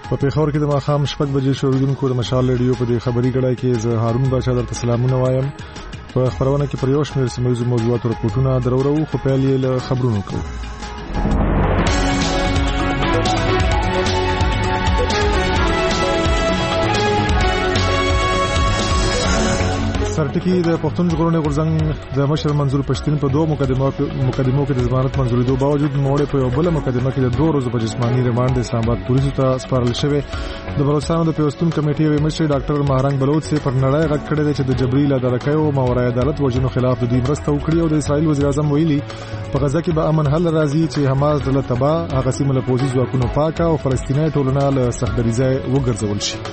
په پیښور کې د ماښام 6 بجې شروع د مشال ریډیو په دې خبري کړه کې زه هارون بادشاہ درته سلامونه وایم. په خبرونه کې پر یو شمېر سیمه موضوعات او رپورټونه درورو، خو پیل یې له خبرونو کوو. سرټکی د پښتون ژغورنې غورځنګ د مشر منظور پښتين په دوه مقدمو کې د ضمانت منځورېدو باوجود موړې په یو بل مقدمه کې د 2 ورځو په جسماني ریماند اسلام آباد پولیسو ته سپارل شوی. د بلوچستان د پیوستون کمیټې مشر ډاکټر مهرنګ بلوچ پر نړۍ غږ کړی دی چې د جبري لادرکۍ او ماورای عدالت وژنو خلاف د دوی مرسته وکړي او د اسرائیل وزیر اعظم ویلي په غزه کې به امن حل راځي چې حماس د تبا هغه سیمه له پوځي ځواکونو پاکه او فلسطیني ټولنه له سختدریځه وګرځول شي.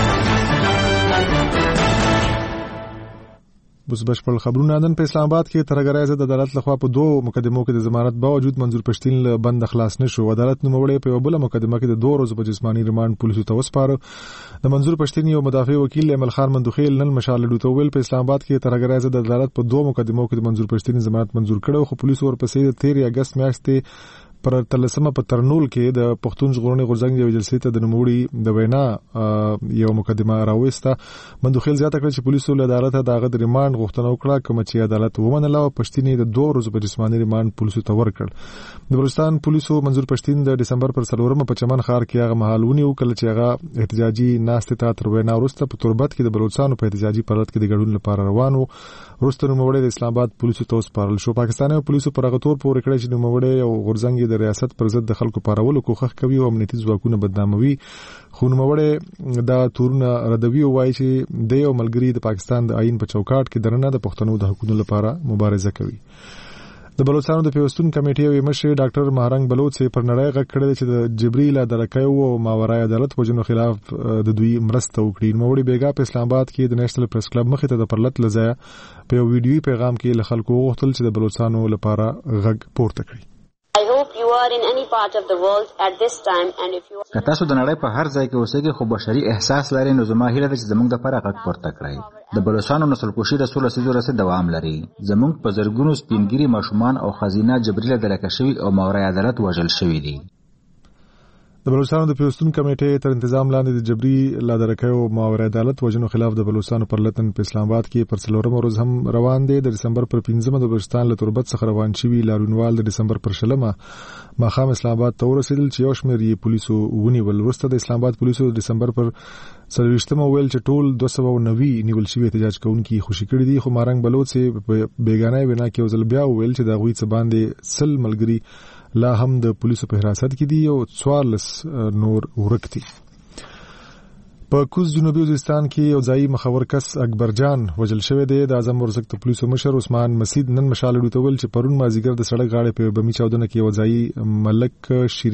بس بشپړ خبرونه نن په اسلام آباد کې ترګرایزه د عدالت لخوا په 2 مقدمو کې د ضمانت باوجود منظور پښتين له بند خلاص نشو. عدالت نوموړی په یو بل مقدمه کې د 2 ورځو په جسماني ریماند پولیسو ته وسپاره. د منظور پښتين یو مدافع وکیل امل خان مندوخیل نن مشال ریډیو ته ویل په اسلام آباد کې ترګرایزه د عدالت په 2 مقدمو کې د منظور پښتين ضمانت منظور کړو، خو پولیسو ورپسې د 13 اگست میاشتې پر تلسمه په ترنول کې د پښتون ژغورنې غورځنګ یو جلسې ته د نوموړي د وینا یو مقدمه راوسته. مندوخیل زیاته کړ چې پولیسو له عدالت دغه د ریماند غوښتنه وکړه، کوم چې عدالت ومنله او پښتين د 2 ورځو په جسماني ریماند پولیسو ته ورکړ. د بلوچستان پولیسو منظور پښتين د دسمبر پر 4 په چمن ښار کې هغه محلونی وکړ چې هغه احتجاجي ناشته ته تر وینا وروسته په تربت کې د بلوچستان په احتجاجي پرلط کې د ګډون لپاره روانو. وروسته نوموړی د اسلام آباد پولیسو ته وسپارل شو. پاکستاني پولیسو پر هغه تور پورې کړی چې نوموړی او غورځنګ د ریاست پر ضد د خلکو پارولو کوښښ کوي او امنیتي ځواکونه بدناموي، خو نوموړی دا تورونه ردوي او وایي چې د یو ملګری د پاکستان د آئین په چوکاټ کې درنه د پښتنو د حقوقو لپاره مبارزه کوي. د بلوچستان د پیوستون کمیټې مشر ډاکټر مهرنګ بلوچ پر نړۍ غږ کړی چې د جبري لادرکۍ او ماورای عدالت وژنو خلاف د دوی مرسته وکړي. نوموړی بیګا په اسلام آباد کې د نېشنل پریس کلب مخې ته د پرلط لځای په یو ویډیوي پیغام کې له خلکو وغوښتل چې د بلوچستانو لپاره غږ پورته کړي. I hope you are in any part of the world at this time and if you که تاسو د نړۍ په هر ځای کې اوسئ خو بشري احساس لرئ نو زما هیله ده چې زموږ د لپاره غږ پورته کړئ. د بلوچستانو نسل کشي د 16 لسیزو راهیسې دوام لري. زموږ په زرګونو سپینګیري ماشومان او خزینه جبري لادرکه شوي او ماورای عدالت وژل شوي دي. د بلوچستان د پیوستون کمیټې تر تنظیم لاندې د جبري لادرکۍ او ماورای عدالت وژنو خلاف د بلوچستان پر لتن په اسلام آباد کې پر 4 ورځ هم روان دي. د دسمبر پر 15 د بلوچستان له تربت څخه روان شوي لارونوال د دسمبر پر 16 ماښام اسلام آباد ته ورسېدل چې یو شمېر یې پولیسو ونیول. وروسته د اسلام آباد پولیسو د دسمبر پر 23 ویل چې ټول 290 نیول شوي احتجاج کوونکي خوشي کړي دي، خو مهرنګ بلوچ په بیگانه وینا کې وزل بیا ویل چې د غوي څه باندې 100 ملګري لا هم د پولیسو په حراست کې دي او 14 نور ورک دي. په کوز جنوبي وزیرستان کې یو ځای مخور کس اکبر جان وژل شوی دی. د اعظم ورزق د پولیسو مشر عثمان مسعود نن مشال ډوته ول چې پرون مازیګر د سړک غاړې په بمی چاودنه کې یو ځای ملک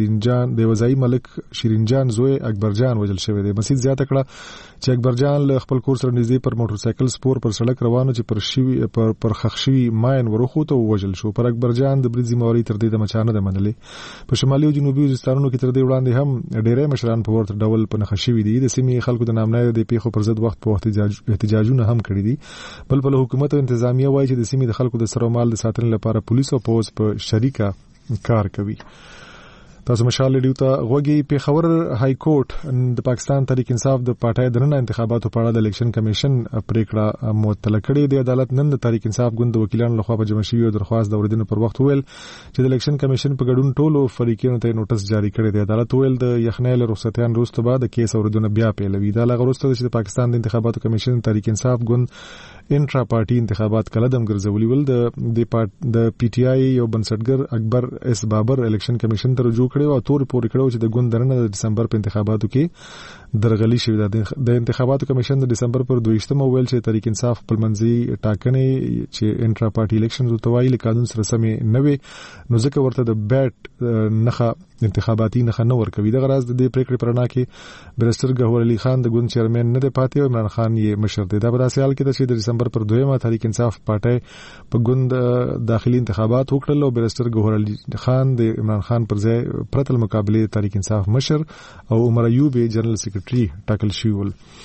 شیرین جان زوی اکبر جان وژل شوی دی. مسعود زیاته کړه چې اکبر جان له خپل کور سره نږدې پر موټر سایکل سپور پر سړک روانو چې پر خښوي ماین ورخوته وژل شو. پر اکبر جان د برید ذمہواری تر دې د مچانه د منلې. په شمالي او جنوبي وزیرستانونو کې تر دې وړاندې هم ډېرې مشران په ورته ډول په نخښوي دي. د سیمې خلکو د نامنای د پیښو پر ضد وخت په وخت احتجاجونه هم کړی دي. بل په حکومت او انتظامیه وایي چې د سیمې د خلکو د سر او مال د ساتنې لپاره پولیس او پوز په شریکه کار کوي. تاسو مشال ریډیو ته غوږی. پیښور های کورټ د پاکستان تحریک انصاف د پارټای درنه انتخاباتو په اړه د الیکشن کمیشن پریکړه معطله کړې ده. عدالت نن د تحریک انصاف ګوند د وکیلانو لخوا په جمع شوی درخواست د اوریدنې پر وخت ویل چې د الیکشن کمیشن په ګډون ټولو فریقونو ته نوټس جاری کړی دی. عدالت ویل د یخنۍ له رخصتیان وروسته بعد د کیس اوریدنه بیا پیلوي. دا لغه وروسته چې د پاکستان د انتخاباتو کمیشن تحریک انصاف ګوند انټرا پارټي انتخابات کلدم ګرځولي ول. د پی ټی آی یو بنسټګر اکبر اس بابر الیکشن کمیشن ته رجوع کړي او تور پورې کړو چې د ګوند درنه د دسمبر په انتخاباتو کې درغلي شوې ده. د انتخاباتو کمیشن د دسمبر پر 22 ویل چې تحریک انصاف خپلمنځي ټاکنې چې انټرا پارټي الیکشنز توایي له قانون سره سمې نه وي نو ځکه ورته د بیټ نخه انتخاباتي نخه نه ورکوي. د غرض د دې پریکړې پرنا کې بیرستر ګهور علي خان د ګوند چیرمن نه دی پاتې او عمران خان یې مشر دی. دا په داسې حال کې ده چې د دسمبر پر 2 تحریک انصاف پارټي په ګوند داخلي انتخابات وکړل او بیرستر ګهور علي خان د عمران خان پر ځای پرتل مقابله تحریک انصاف مشر او عمر ایوب جنرال سیکریټري ټاکل شوی ول.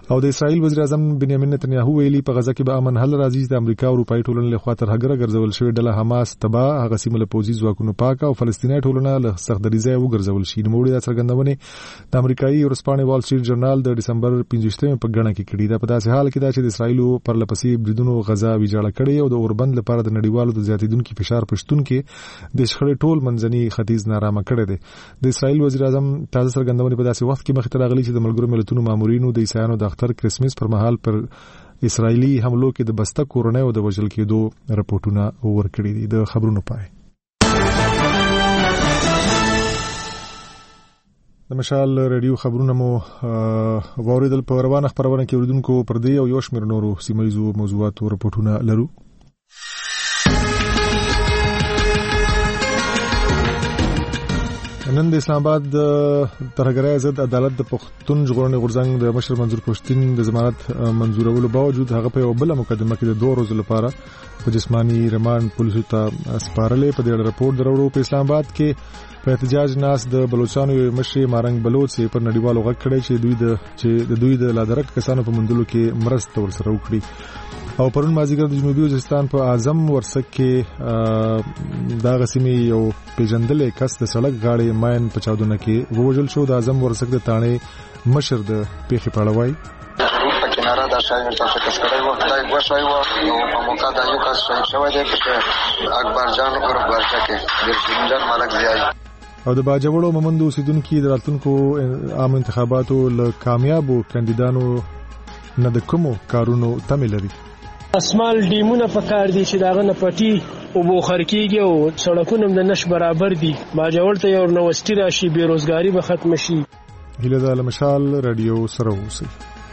او د اسرائیل وزیر اعظم بنیامین نتنیاهو ویلي په غزه کې به امن حل راځي چې د امریکا او اروپאי ټولنې لخوا تر هغه ګرځول شوی ډله حماس تبا هغه سیمه له پوځي ځواکونو پاک او فلسطیني ټولنه له سخت دریځه وګرځول شي. نو موږ د څرګندونې د امریکایي ورسپانې وال سټریټ جرنال د ډسمبر 15 په غاڼه کې کړي. دا په داسې حال کې دا چې د اسرائیل پر لپسې بریدونو غزا ویجاړه کړي او د اوربند لپاره د نړیوالو د زیاتیدونکو فشار پښتون کې د شخړې ټول منځني ختیځ نارامه کړي دي. د اسرائیل وزیر اعظم تازه څرګندونې په داسې وخت کې مخ ته راغلي چې د ملګرو ملتونو مامورینو د عیسایانو د اختر کرسمس پر مهال پر اسرائیلي حملو کې د بسته کورنۍ او د وژل کېدو رپورټونه ورکړي دي. د خبرونو پای د مشال رادیو خبرونه مو واوریدل. په روانه خبرونه کې اوریدونکو پر دې او یو شمېر نورو سیمایي موضوعاتو رپورټونه لرو. نن د اسلام آباد ترهګرۍ ضد عدالت د پښتون ژغورنې غورځنګ د مشر منظور پښتین د ضمانت منظورولو باوجود هغه په یو بل مقدمه کې د 2 ورځې لپاره په جسمانی ریماند پولیسو ته سپارلې. په دې رپورت دروړو په اسلام آباد کې په احتجاج ناس د بلوچستان مشر مارنګ بلوچ پر نړیوالو غږ کړی چې دوی د لادرک کسانو په مندلو کې مرسته ورسره وکړي. او پرون مازیګر د جنوبي وزیرستان په اعظم ورسک کې دا غسیمي یو پیژندل کس د سړک غاړې ماین په چاودنه کې ووژل شو. د اعظم ورسک د تانې مشر د پیښې په اړه وایي کناره دا شاید په کسکړې وخت دا غوښوي او په موقع دا یو کس شوی دی چې اکبر جان اور ورچا کې د سیندر ملک ځای او د باجوړو مومند اوسیدونکو د راتلونکو عام انتخاباتو له کامیابو کاندیدانو نه د کومو کارونو تمه لري. اسمال ډیمونه په کار دي چې داغه نه پټي او بوخر کیږي او سړکونه د نش برابر دي. باجوړ ته یو نوښتي راشي، بیروزګاری به ختم شي. هیله ده له مشال رادیو سره اوسئ.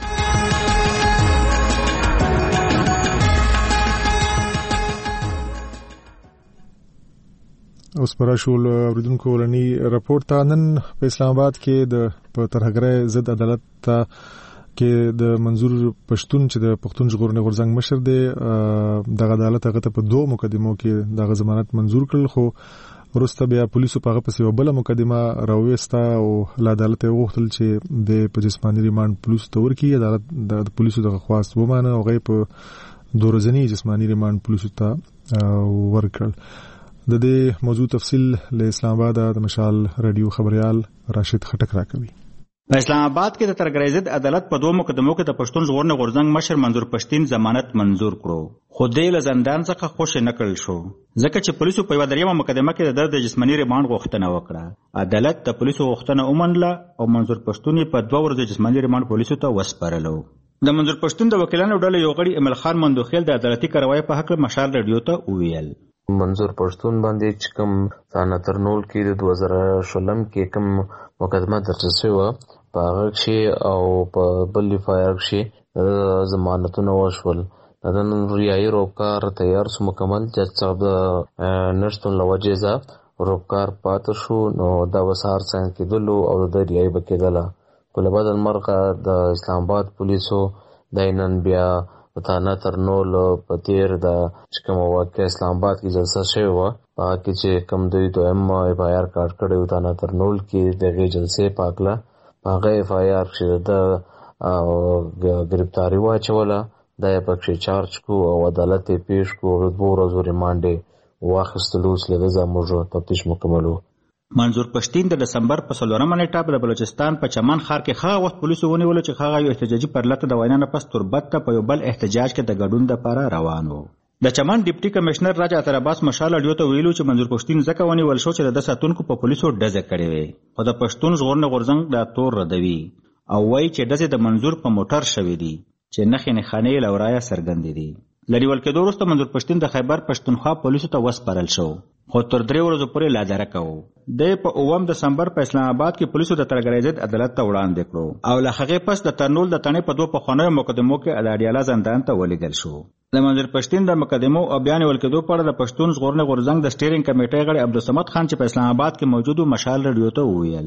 اوس پر شول اوریدونکو ولني رپورت ته. نن په اسلام آباد کې د ترهګرۍ ضد عدالت ته کې د منظور پښتون چې د پښتون ژغورنې غورځنګ مشر دی د عدالت هغه ته په 2 مقدمو کې د ضمانت منظور کړل، خو ورسته بیا پولیسو په هغه پسې بل مقدمه راوېسته او له عدالت یې وغوښتل چې د په جسمانی ریماند پولیسو ته ورکړي. عدالت د پولیسو د خواست ومانه او غي په 2 ورځنی جسمانی ریماند پولیسو ته ورکړل. د دې موضوع تفصیل له اسلام آباد د مشال رادیو خبريال راشد خټک راکوي. په اسلام آباد کې د ترهګرۍ ضد عدالت په 2 مقدمو کې د پښتون ژغورنې غورځنګ مشر منظور پښتین ضمانت منظور کړو، خو دې له زندان څخه خوشی نه کړل شو ځکه چې پولیسو په 3 مقدمه کې د جسمانی ریماند غوښتنه وکړه. عدالت د پولیسو غوښتنه ومنله او منظور پښتون په 2 ورځې جسمانی ریماند پولیسو ته وسپارلو. د منظور پښتون د وکیلانو ډلې یو غړي امل خان مندوخیل د عدالتي کاروایی په حق مشال رادیو ته وویل. منظور پښتون باندې چې کوم ثانه ترنول کې د 2016 کې کوم مقدمه درج شوه په هغه کې او په بل فایر کې ضمانتونه وشول. د نن ریایي روکار تیار سو مکمل جج صاحب نشتون لوجزا روکار پات شو نو دا وسار څنګه کېدلو او د ریایي بکیدله. په لبد المرقه د اسلام آباد پولیسو دینن بیا وتانه ترنول په تیر د کوم واقع اسلام آباد کې جلسه شوی و په کې چې کوم دوی دویم فایر کارت کړي وتانه ترنول کې دغه جلسه پاکله هغه فایر چې د گرفتاری واچوله د پکې چارج کو او عدالت پیش کو او 2 ورځې ریماند واخیستلو سره زموږ تفتیش مکملو. منظور پښتین د دسمبر په 16 نیټه د بلوچستان په چمن ښار کې هغه وخت پولیسو ونیول چې هغه یو احتجاجي پرلته د وینا نه پس تربت ته په یو بل احتجاج کې د ګډون لپاره روان و. د چمن ډیپټي کمشنر راجا عطر عباس مشال اډیو ته ویلو چې منظور پښتین ځکه ونیول شو چې د ساتونکو په پولیسو ډزه کړې وي، خو د پښتون ژغورنې غورځنګ دا تور ردوي او وایي چې ډزې د منظور په موټر شوې دي چې نښې نښانې لورایا څرګندې دي. لریول کېدو وروسته منظور پښتین د خیبر پښتونخوا پولیسو ته وسپارل شو، خو تر 3 ورځې پورې لادرک و. د په 9 دسمبر په اسلام آباد کې پولیسو د ترهګرۍ ضد عدالت ته وړاندې کړو او له هغې پس د ترنول د تنې په 2 پخوانیو مقدمو کې اډاډیاله زندان ته ولېږل شو. د منظور پښتین د مقدمو او بیان ولکېدو په اړه د پښتون ژغورنې غورځنګ د سټیرینګ کمیټې غړي عبدالصمد خان چې په اسلام آباد کې موجود و مشال رادیو ته وویل.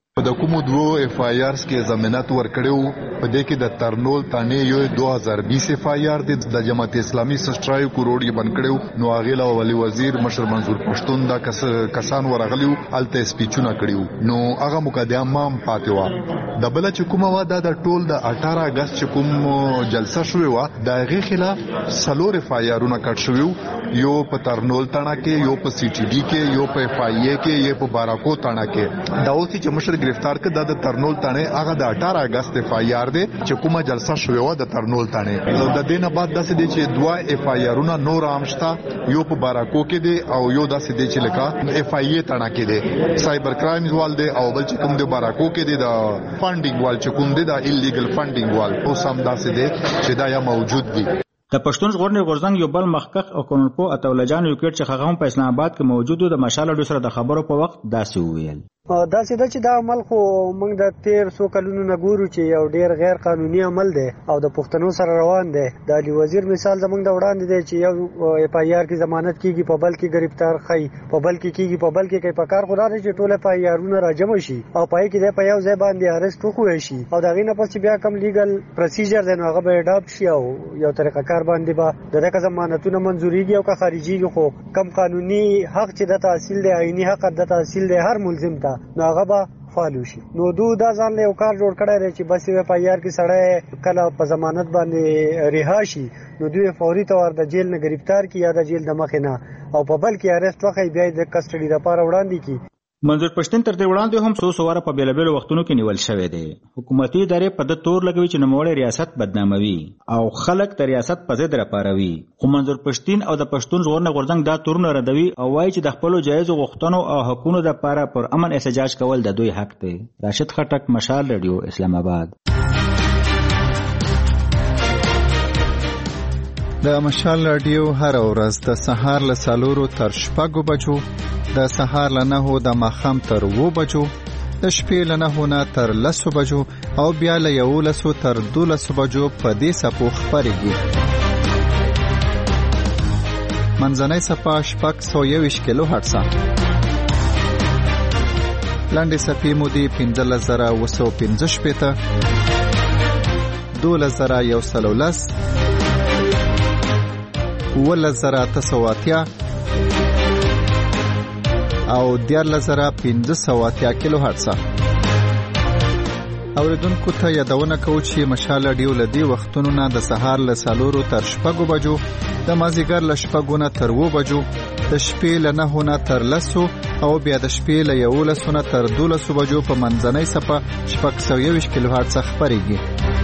په د کومو دوه اف آی آرز کې ضمانت ورکړو په دې کې د ترنول تانې یو 2020 اف آی آر د جماعت اسلامي 1.5 کروڑ یې بند کړو نو هغه لا ولی وزیر مشر منظور پښتون دا کسان ورغلیو الته سپیچونه کړیو نو هغه مقدمه هم پاتې و د بل چې کومه واده د ټول د 18 اگست چې کوم جلسه شوې و د هغه خلاف سلور اف آی آرونه کټ شویو یو په ترنول تاڼه کې یو په سی ټی ډی کې یو په اف آی ای کې یو په باراکو تاڼه کې دا اوس چې مشر گرفتار کړ د ترنول تاڼه هغه د 18 اگست اف آی آر دی چې کومه جلسه شوې و د ترنول تاڼه د دینه بعد داسې دی چې دوا اف آی آرونه نور عامشتا یو په باراکو کې دی او یو داسې دی چې لکه اف آی ای تاڼه کې دی سایبر کرایمز وال دی او بل چې کوم دی باراکو کې دی د فانډینګ وال چې کوم دی د ایلیګل فانډینګ وال او سم داسې دی چې دا یا موجود دی د پښتون ژغورنې غورځنګ یو بل مخکخ او قانونپو اتولجان یو کېټ چې هغه هم په اسلام آباد کې موجود و د مشال اډو سره د خبرو په وخت داسې وویل دا سیده چې دا عمل خو موږ د 1300 کلونو نه ګورو چې یو ډیر غیر قانوني عمل دی او د پښتنو سره روان دی د علي وزیر مثال زموږ د وړاندې دی چې یو اف آی آر کې ضمانت کیږي په بل کې گرفتار خي په بل کې کیږي په بل کې کوي په کار خدا دی چې ټول اف آی آرونه راجمع شي او پای کې په یو ځای باندې ارست وکړي شي او دا غینه پس بیا کم لیګل پروسیجر دی نو هغه به اډاپټ شي او یو طریقه کار باندې به دغه ضمانتونه منزوريږي او که خارجيږي خو کم قانوني حق چې د تحصیل دی عیني حق د تحصیل دی هر ملزم ته نو هغه به فالو شي نو دا ځان له یو کار جوړ کړی دی چې بس یو په یار کې سړی کله په ضمانت باندې رها شي نو دوی فوري تور د جیل نه گرفتار کی یا د جیل د مخ نه او په بل کې ارست وخی بیا د کسټډي لپاره وړاندې کی منظور پښتون تر دې وړاندې هم څو سواره په بیلابیلو وختونو کې نیول شوی دی حکومتي ادارې په د تور لګوي چې نوموړی ریاست بدناموي او خلک د ریاست په ضد راپاروي خو منظور پښتون او د پښتون ژغورنې غورځنګ دا تورونه ردوي او وایي چې د خپلو جایزو غوښتنو او حقونو لپاره پر امن احتجاج کول د دوی حق دی راشد خټک مشال رادیو اسلام آباد د مشال رادیو هر ورځ د سهار له 4 تر 6 بجو د سهار له 9 د ماښام تر 2 بجو د شپې له 9 نه تر 10 بجو او بیا له 11 تر 12 بجو په دې سپو خبرېږي منځنۍ سپا 621 کیلو هرتز لاندې سپې مودې 15915 12110 11980 او 14580 کیلو هرتز اوریدونکو ته یادونه کوو چې مشال رادیو لدی وختونو نه د سهار له 4 تر 6 بجو د مازیګر له 6 نه تر 2 بجو د شپې له 9 نه تر 10 او بیا د شپې له 11 نه تر 12 بجو په منځنۍ سپه 621 کیلو هرتز خبرېږي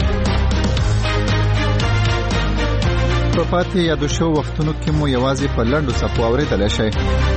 په پاتې یادو شو وختونو کې مو یوازې په لنډو سپو اورېدلی شئ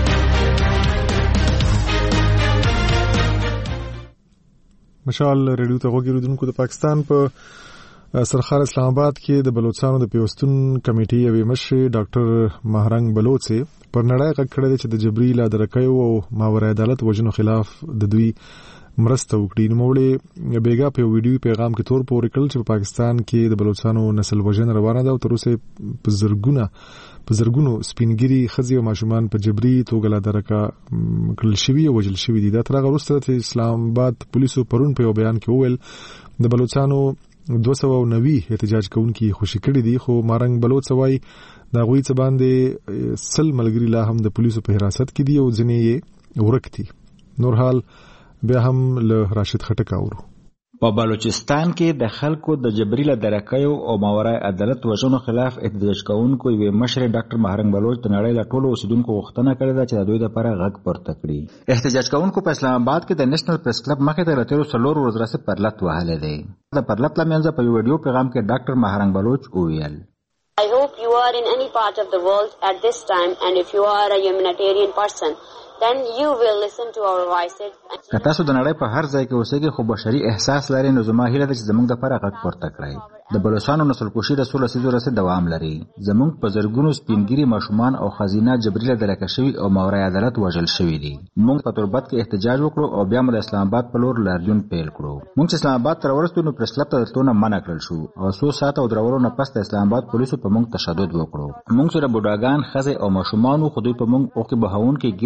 مشال ریډیو ته وګورئ د پاکستان په سرخار اسلام آباد کې د بلوچستانو د پیوستون کمیټې یوې مشر ډاکټر مهرنګ بلوچي پر نړۍ غږ کړی چې د جبري لادرکیو او ماورای عدالت وژنو خلاف د دوی مرسته وکړي نوموړي بیګا په ویډیو پیغام کې تور پورې کړل چې په پاکستان کې د بلوچستانو نسل وژنه روانه ده او تر اوسه په زرګونو سپینګری خزي او ماشومان په جبري توګه لادرکا کړل شوی او وژل شوی دي دا تر هغه وروسته چې اسلام آباد پولیسو پرون په بیان کې وویل د بلوچستانو 290 احتجاج کوونکي خوشی کړي دي خو مارنګ بلوچ وایي دا غوي څه باندې سل ملګری لا هم د پولیسو په حراست کې دي او ځنې یې ورکتي نور حال بیا هم له راشد خټک اورو په بلوچستان کې د خلکو د جبري لادرکیو او ماورای عدالت وژنو خلاف احتجاج کوونکو یوې مشر ډاکټر مهرنګ بلوچ د نړۍ له ټولو اوسیدونکو غوښتنه کړې ده چې د دوی لپاره غږ پورته کړي احتجاج کوونکو په اسلام آباد کې د نېشنل پریس کلب مخې ته له 13 ورځې راځي پرلط وهلې دی د پرلط لمنځ په یو ویډیو پیغام کې ډاکټر مهرنګ بلوچ وویل I hope you are in any part of the world at this time and if you are a humanitarian person then you will listen to our voices. که تاسو د نړۍ په هر ځای کې اوسئ خو بشري احساس لرئ نو زما هیله ده چې زموږ لپاره غږ پورته کړئ د بلوچستانو نسل کشي د 16 لسیزو راهیسې دوام لري زموږ په زرګونو سپینګری ماشومان او خزینه جبري لادرکه شوي او ماورای عدالت وژل شوي دي موږ په تربت کې احتجاج وکړو او بیا موږ د اسلام آباد په لور لاریون پیل کړو موږ چې اسلام آباد تر ورستو نو پریس کلب ته تلونه منع کړل شو او 100 ساعت او درولو نه پس د اسلام آباد پولیسو په موږ تشدد وکړو موږ سره بوډاګان خزه او ماشومان خو دوی په موږ او کې بهاون کې ګیس او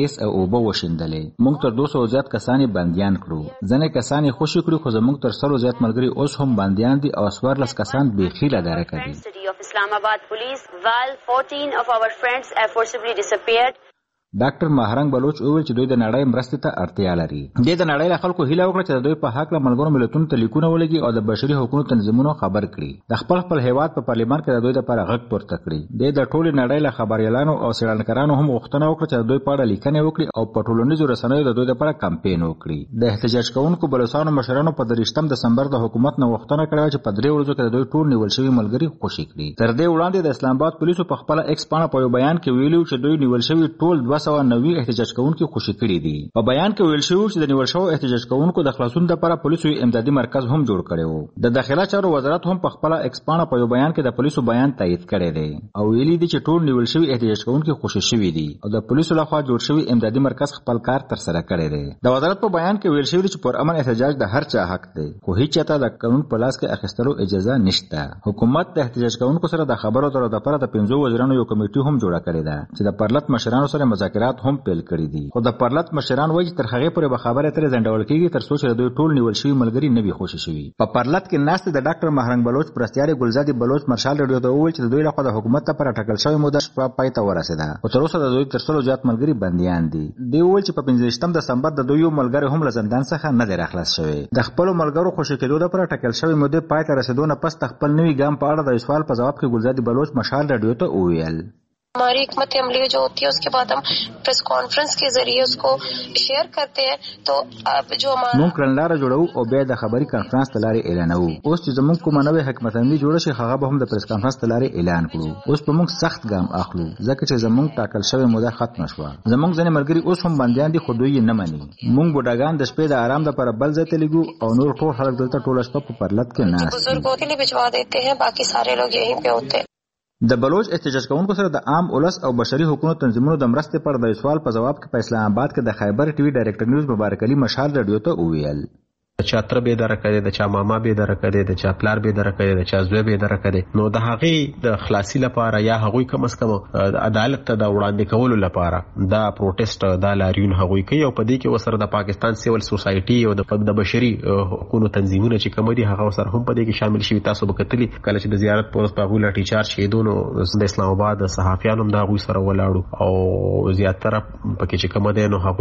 اوبه وشیندلې. موږ تر 200 زیات کسان بندیان کړو. ځنې کسان خوشي کړو خو زموږ تر 100 زیات ملګري اوس هم بندیان دي او 14 کسان بیخي لا درکه دي. Islamabad police, while 14 of our friends have forcibly disappeared. ډاکټر ماهرنګ بلوچ وویل چې دوی د نړۍ مرستې ته اړتیا لري. د نړۍ له خلکو هیله وکړه چې دوی په حق له ملګرو ملتونو ته لیکونه ولګي او د بشري حقوقو تنظیمونو خبر کړي. د خپل هیواد په پارلیمان کې د دوی لپاره غږ پورته کړي. د ټولې نړۍ له خبريالانو او څېړنکارانو هم غوښتنه وکړه چې دوی په اړه لیکنې وکړي او په ټولنیزو رسنیو د دوی لپاره کمپاین وکړي. د احتجاج کوونکو بلوچستان مشرانو په 23 دسمبر د حکومت نه غوښتنه کړې چې په 3 ورځو کې دوی ټول نیول شوي ملګري خوشي کړي. تر دې وړاندې د اسلام آباد پولیسو په خپل ایکس پاڼه په بیان کې ویلي چې دوی نیول شوي ټول 290 احتجاج کوونکو خوشي کړي دي. په بیان کې ویل شوی چې د نیول شوو احتجاج کوونکو د خلاصون لپاره پولیسو امدادي مرکز هم جوړ کړی وو. د داخله چارو وزارت هم په خپل ایکس پاڼه په بیان کې د پولیسو بیان تایید کړی دی او ویلي دي چې ټول نیول شوی احتجاج کوونکو خوشي شوي دي او د پولیسو لخوا جوړ شوی امدادي مرکز خپل کار تر سره کړی دی. د وزارت په بیان کې ویل شوی چې پر امن احتجاج د هر چا حق دی خو هیڅ چاته د قانون په لاس کې اخیستلو اجازه نشته. حکومت د احتجاج کوونکو سره د خبرو اترو لپاره د 15 وزیرانو یو کمیټه هم جوړه کړې ده چې د پرلط مشرانو سره مذاکرات هم پیل کړي دي. خو د پرلط مشران وایي تر هغه پورې به خبره تر ځندول کیږي تر څو چې دوی ټول نیول شوی ملګری نه وي خوشي شوي. په پرلط کې ناست د ډاکټر ماهرنګ بلوچ پرستیاري ګلزادي بلوچ مارشال رادیو ته وویل چې دوی لخوا د حکومت لپاره ټاکل شوی موده پای ته ورسېده او تر اوسه د دوی تر 100 زیات ملګری بنديان دي. دوی وویل چې په 15 دسمبر د دوی ملګری هم له زندان څخه نه دی راخلاص شوی. د خپل ملګرو خوشي کېدو لپاره ټاکل شوی موده پای ته رسیدو نه پس خپل نوی ګام په اړه د سوال په جواب کې ګلزادي بلوچ مارشال رادیو ته وویل हमारी हिकमत अमली जो होती है उसके बाद हम press conference के जरिए उसको शेयर करते हैं. तो अब जो हमारा مونږ کړنلاره جوړو او بیا د خبري کانفرنس ته لارې اعلانوو. اوس چې زموږ کومه نوې حکمت عملی جوړه شي هغه به هم د پریس کانفرنس ته لارې اعلان کړو. اوس په موږ سخت ګام اخلو ځکه چې زموږ ټاکل شوی موده ختم شوه. زموږ ځینې ملګري اوس هم بنديان دي خو دوی نه مني. مونږ بوډاګان د شپې د آرام لپاره بل ځای ته لګو او نور ټول خلک دلته ټول شپه په پرلط کې ناست دي. بزرگوں کے لیے بھجوا دیتے ہیں باقی سارے لوگ یہیں پہ ہوتے ہیں. د بلوچ احتجاج کوونکو سره د عام اولس او بشري حقوقو تنظیمونو د مرستې پر د سوال په جواب کې په اسلام آباد کې د خیبر ټي وي ډایریکټر نیوز مبارک علي مشال رادیو ته وویل د چا تر به دره کړي د چا ماما به دره کړي د چا پلار به دره کړي د چا زوی به دره کړي. نو د هغه د خلاصي لپاره یا هغه کم از کم عدالت ته د وړاندې کولو لپاره دا پروټیسټ د لاریون هغه کوي او په دې کې وسره د پاکستان سیول سوسایټي او د بشري حقوقو تنظیمونه چې کوم دي هغه سره هم په دې کې شامل شي. تاسو به کتلی کله چې د زیارت پورس په غولا ټیچار شهیدونو د اسلام آباد صحافیانو دا غوي سره ولاړو او زیاتره پکې چې کوم دي نو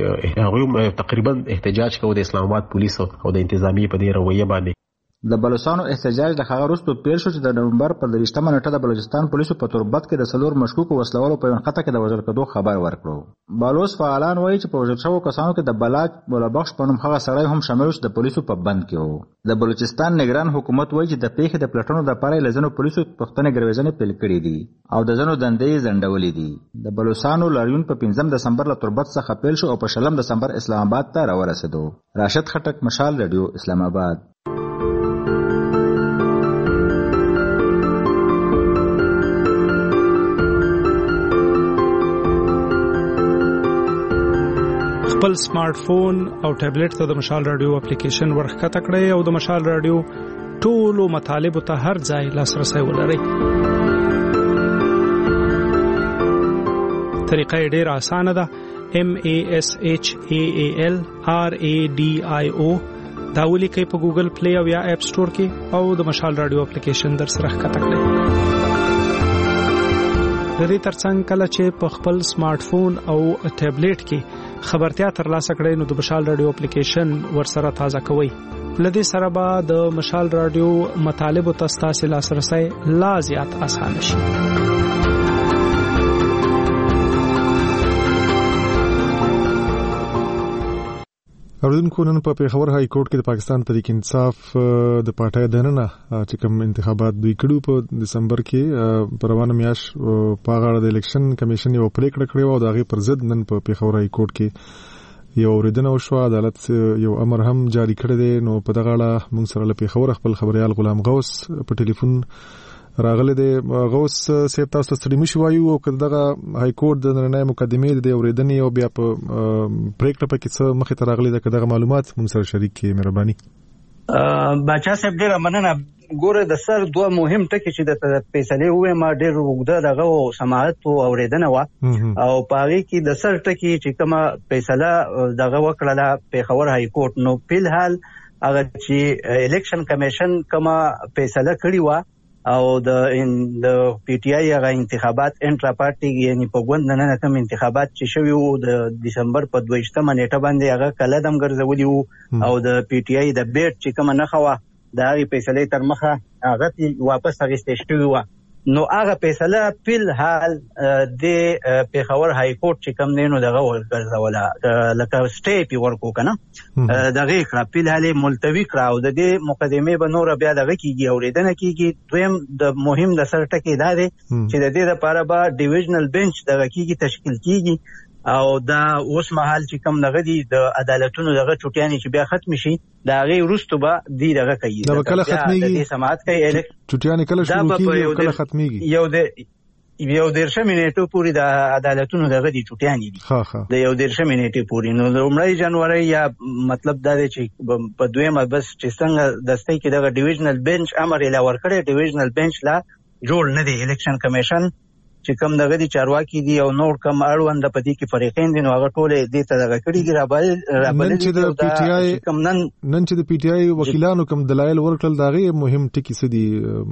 هغه تقریبا احتجاج کوي د اسلام آباد پولیسو او د انتظامی په دې رویه باندې. د بلوچستان احتجاج د هغه وروسته پیل شو چې د نومبر په 23 نیټه د بلوچستان پولیسو په تربت کې د سلور مشکوک وسلوالو په یو خطه کې د وژل کېدو خبر ورکړو. بلوچ فعالان وایي چې په وژل شوو کسانو کې د بلاج مولا بخش په نوم هغه سړی هم شامل شو د پولیسو په بند کې وو. د بلوچستان نگران حکومت وایي چې د پیښې د پلټنو د لپاره لزنو پولیسو پښتنې ګرویزنې پیل کړې دي او د زنو دندې زندولې دي. د بلوچستان لاریون په 15 دسمبر له تربت څخه پیل شو او په 16 دسمبر اسلام آباد ته راورسېدو. راشد خټک مشال رادیو اسلام آباد. خپل سمارټ فون او ټابلیټ ته د مشال رادیو اپلیکیشن ورخکته کړئ او د مشال رادیو ټولو مطالبو ته هر ځای لاسرسي ولرئ. طریقه ډیره اسانه ده. MASHAAL RADIO دا ولیکئ په ګوګل پلی او یا اپ سٹور کې او د مشال رادیو اپلیکیشن در سره ښکته کړئ. د دې ترڅنګ کله چې په خپل سمارټ فون او ټابلیټ کې خبرتیا ترلاسه کړئ نو د مشال رادیو اپلیکیشن ورسره تازه کوئ. لدې سره به د مشال رادیو مطالبو ته ستاسو لاسرسي لا زیات اسانه شي. اوریدونکو نن په پیښور های کورټ کې د پاکستان تحریک انصاف د پارټای دننه چې کوم انتخابات دوی کړو په دسمبر کې په روانه میاش په غاړه د الیکشن کمیشن یو پریکړه کړې و او د هغه پر ضد نن په پیښور های کورټ کې یو اوریدنه وشو. عدالت یو امر هم جاری کړی دی. نو په دغه اړه موږ سره له پیښور خپل خبريال غلام غوث په ټلیفون راغله. د غوث صاحب تاسو ستړي مشو وایو او کله های کورټ د نړۍ مقدمه د اوریدنې او بیا په پریکړه پکې څه مخې ته راغلي دغه معلومات موږ سره شریک کړئ مهرباني. بچا صاحب ډیر مننه. ګوره د سر دوه مهم ټکي چې د فیصلې وې ما ډېر وګړه دغه سماعت او اوریدنه وا او پاره کې د سر ټکي چې کومه فیصله دغه وکړه په خبر های کورټ نو په حال هغه چې الیکشن کمیشن کومه فیصله کړی و او د پی ټی آی هغه انتخابات انټرا پارټي یعنی په ګوند نه کوم انتخابات چې شوی وو د دسمبر په 22مه نیټه باندې هغه کله دم ګرځولي وو او د پی ټی آی د بیٹ چې کوم نه خوا د هغه فیصله تر مخه هغه واپس اخیستل شوی و نو هغه فیصله په حال د پیښور های کورټ چې کوم نینو دغه ورګرځوله لکه سټې ورکو کنه دغه کړه په حال ملتوی کړه او د دې مقدمه به نور بیا دغه کیږي اوریدنه کیږي دویم د مهم د سر ټکی دا دی چې د دې لپاره به ډیویژنل بنچ دغه کیږي تشکیل کیږي او دا اوس مهال چې کوم دغه دي د عدالتونو دغه چټیانی چې بیا ختم شي دا غي ورستو به دی دغه کوي دا کله ختميږي د سماعت کوي چټیانی کله شروع کیږي او کله ختميږي یو درشه منېټو پوری د عدالتونو دغه دي چټیانی دي د یو درشه منېټو پوری نو لومړی جنوري یا مطلب دا دی چې په دویمه بس چې څنګه دستې کې دغه ډیویژنل بنچ امر اله ورکړي ډیویژنل بنچ لا جوړ نه دی الیکشن کمیشن چې کوم دغه دي چارواکي دي او نور کوم اړوند په دې کې فریقین دي نو هغه ټول دې ته دغه کړي دي رابل چې د پی ټی آی نن چې د پی ټی آی وکیلانو کوم دلایل ورکړل داغه مهم ټکی سدي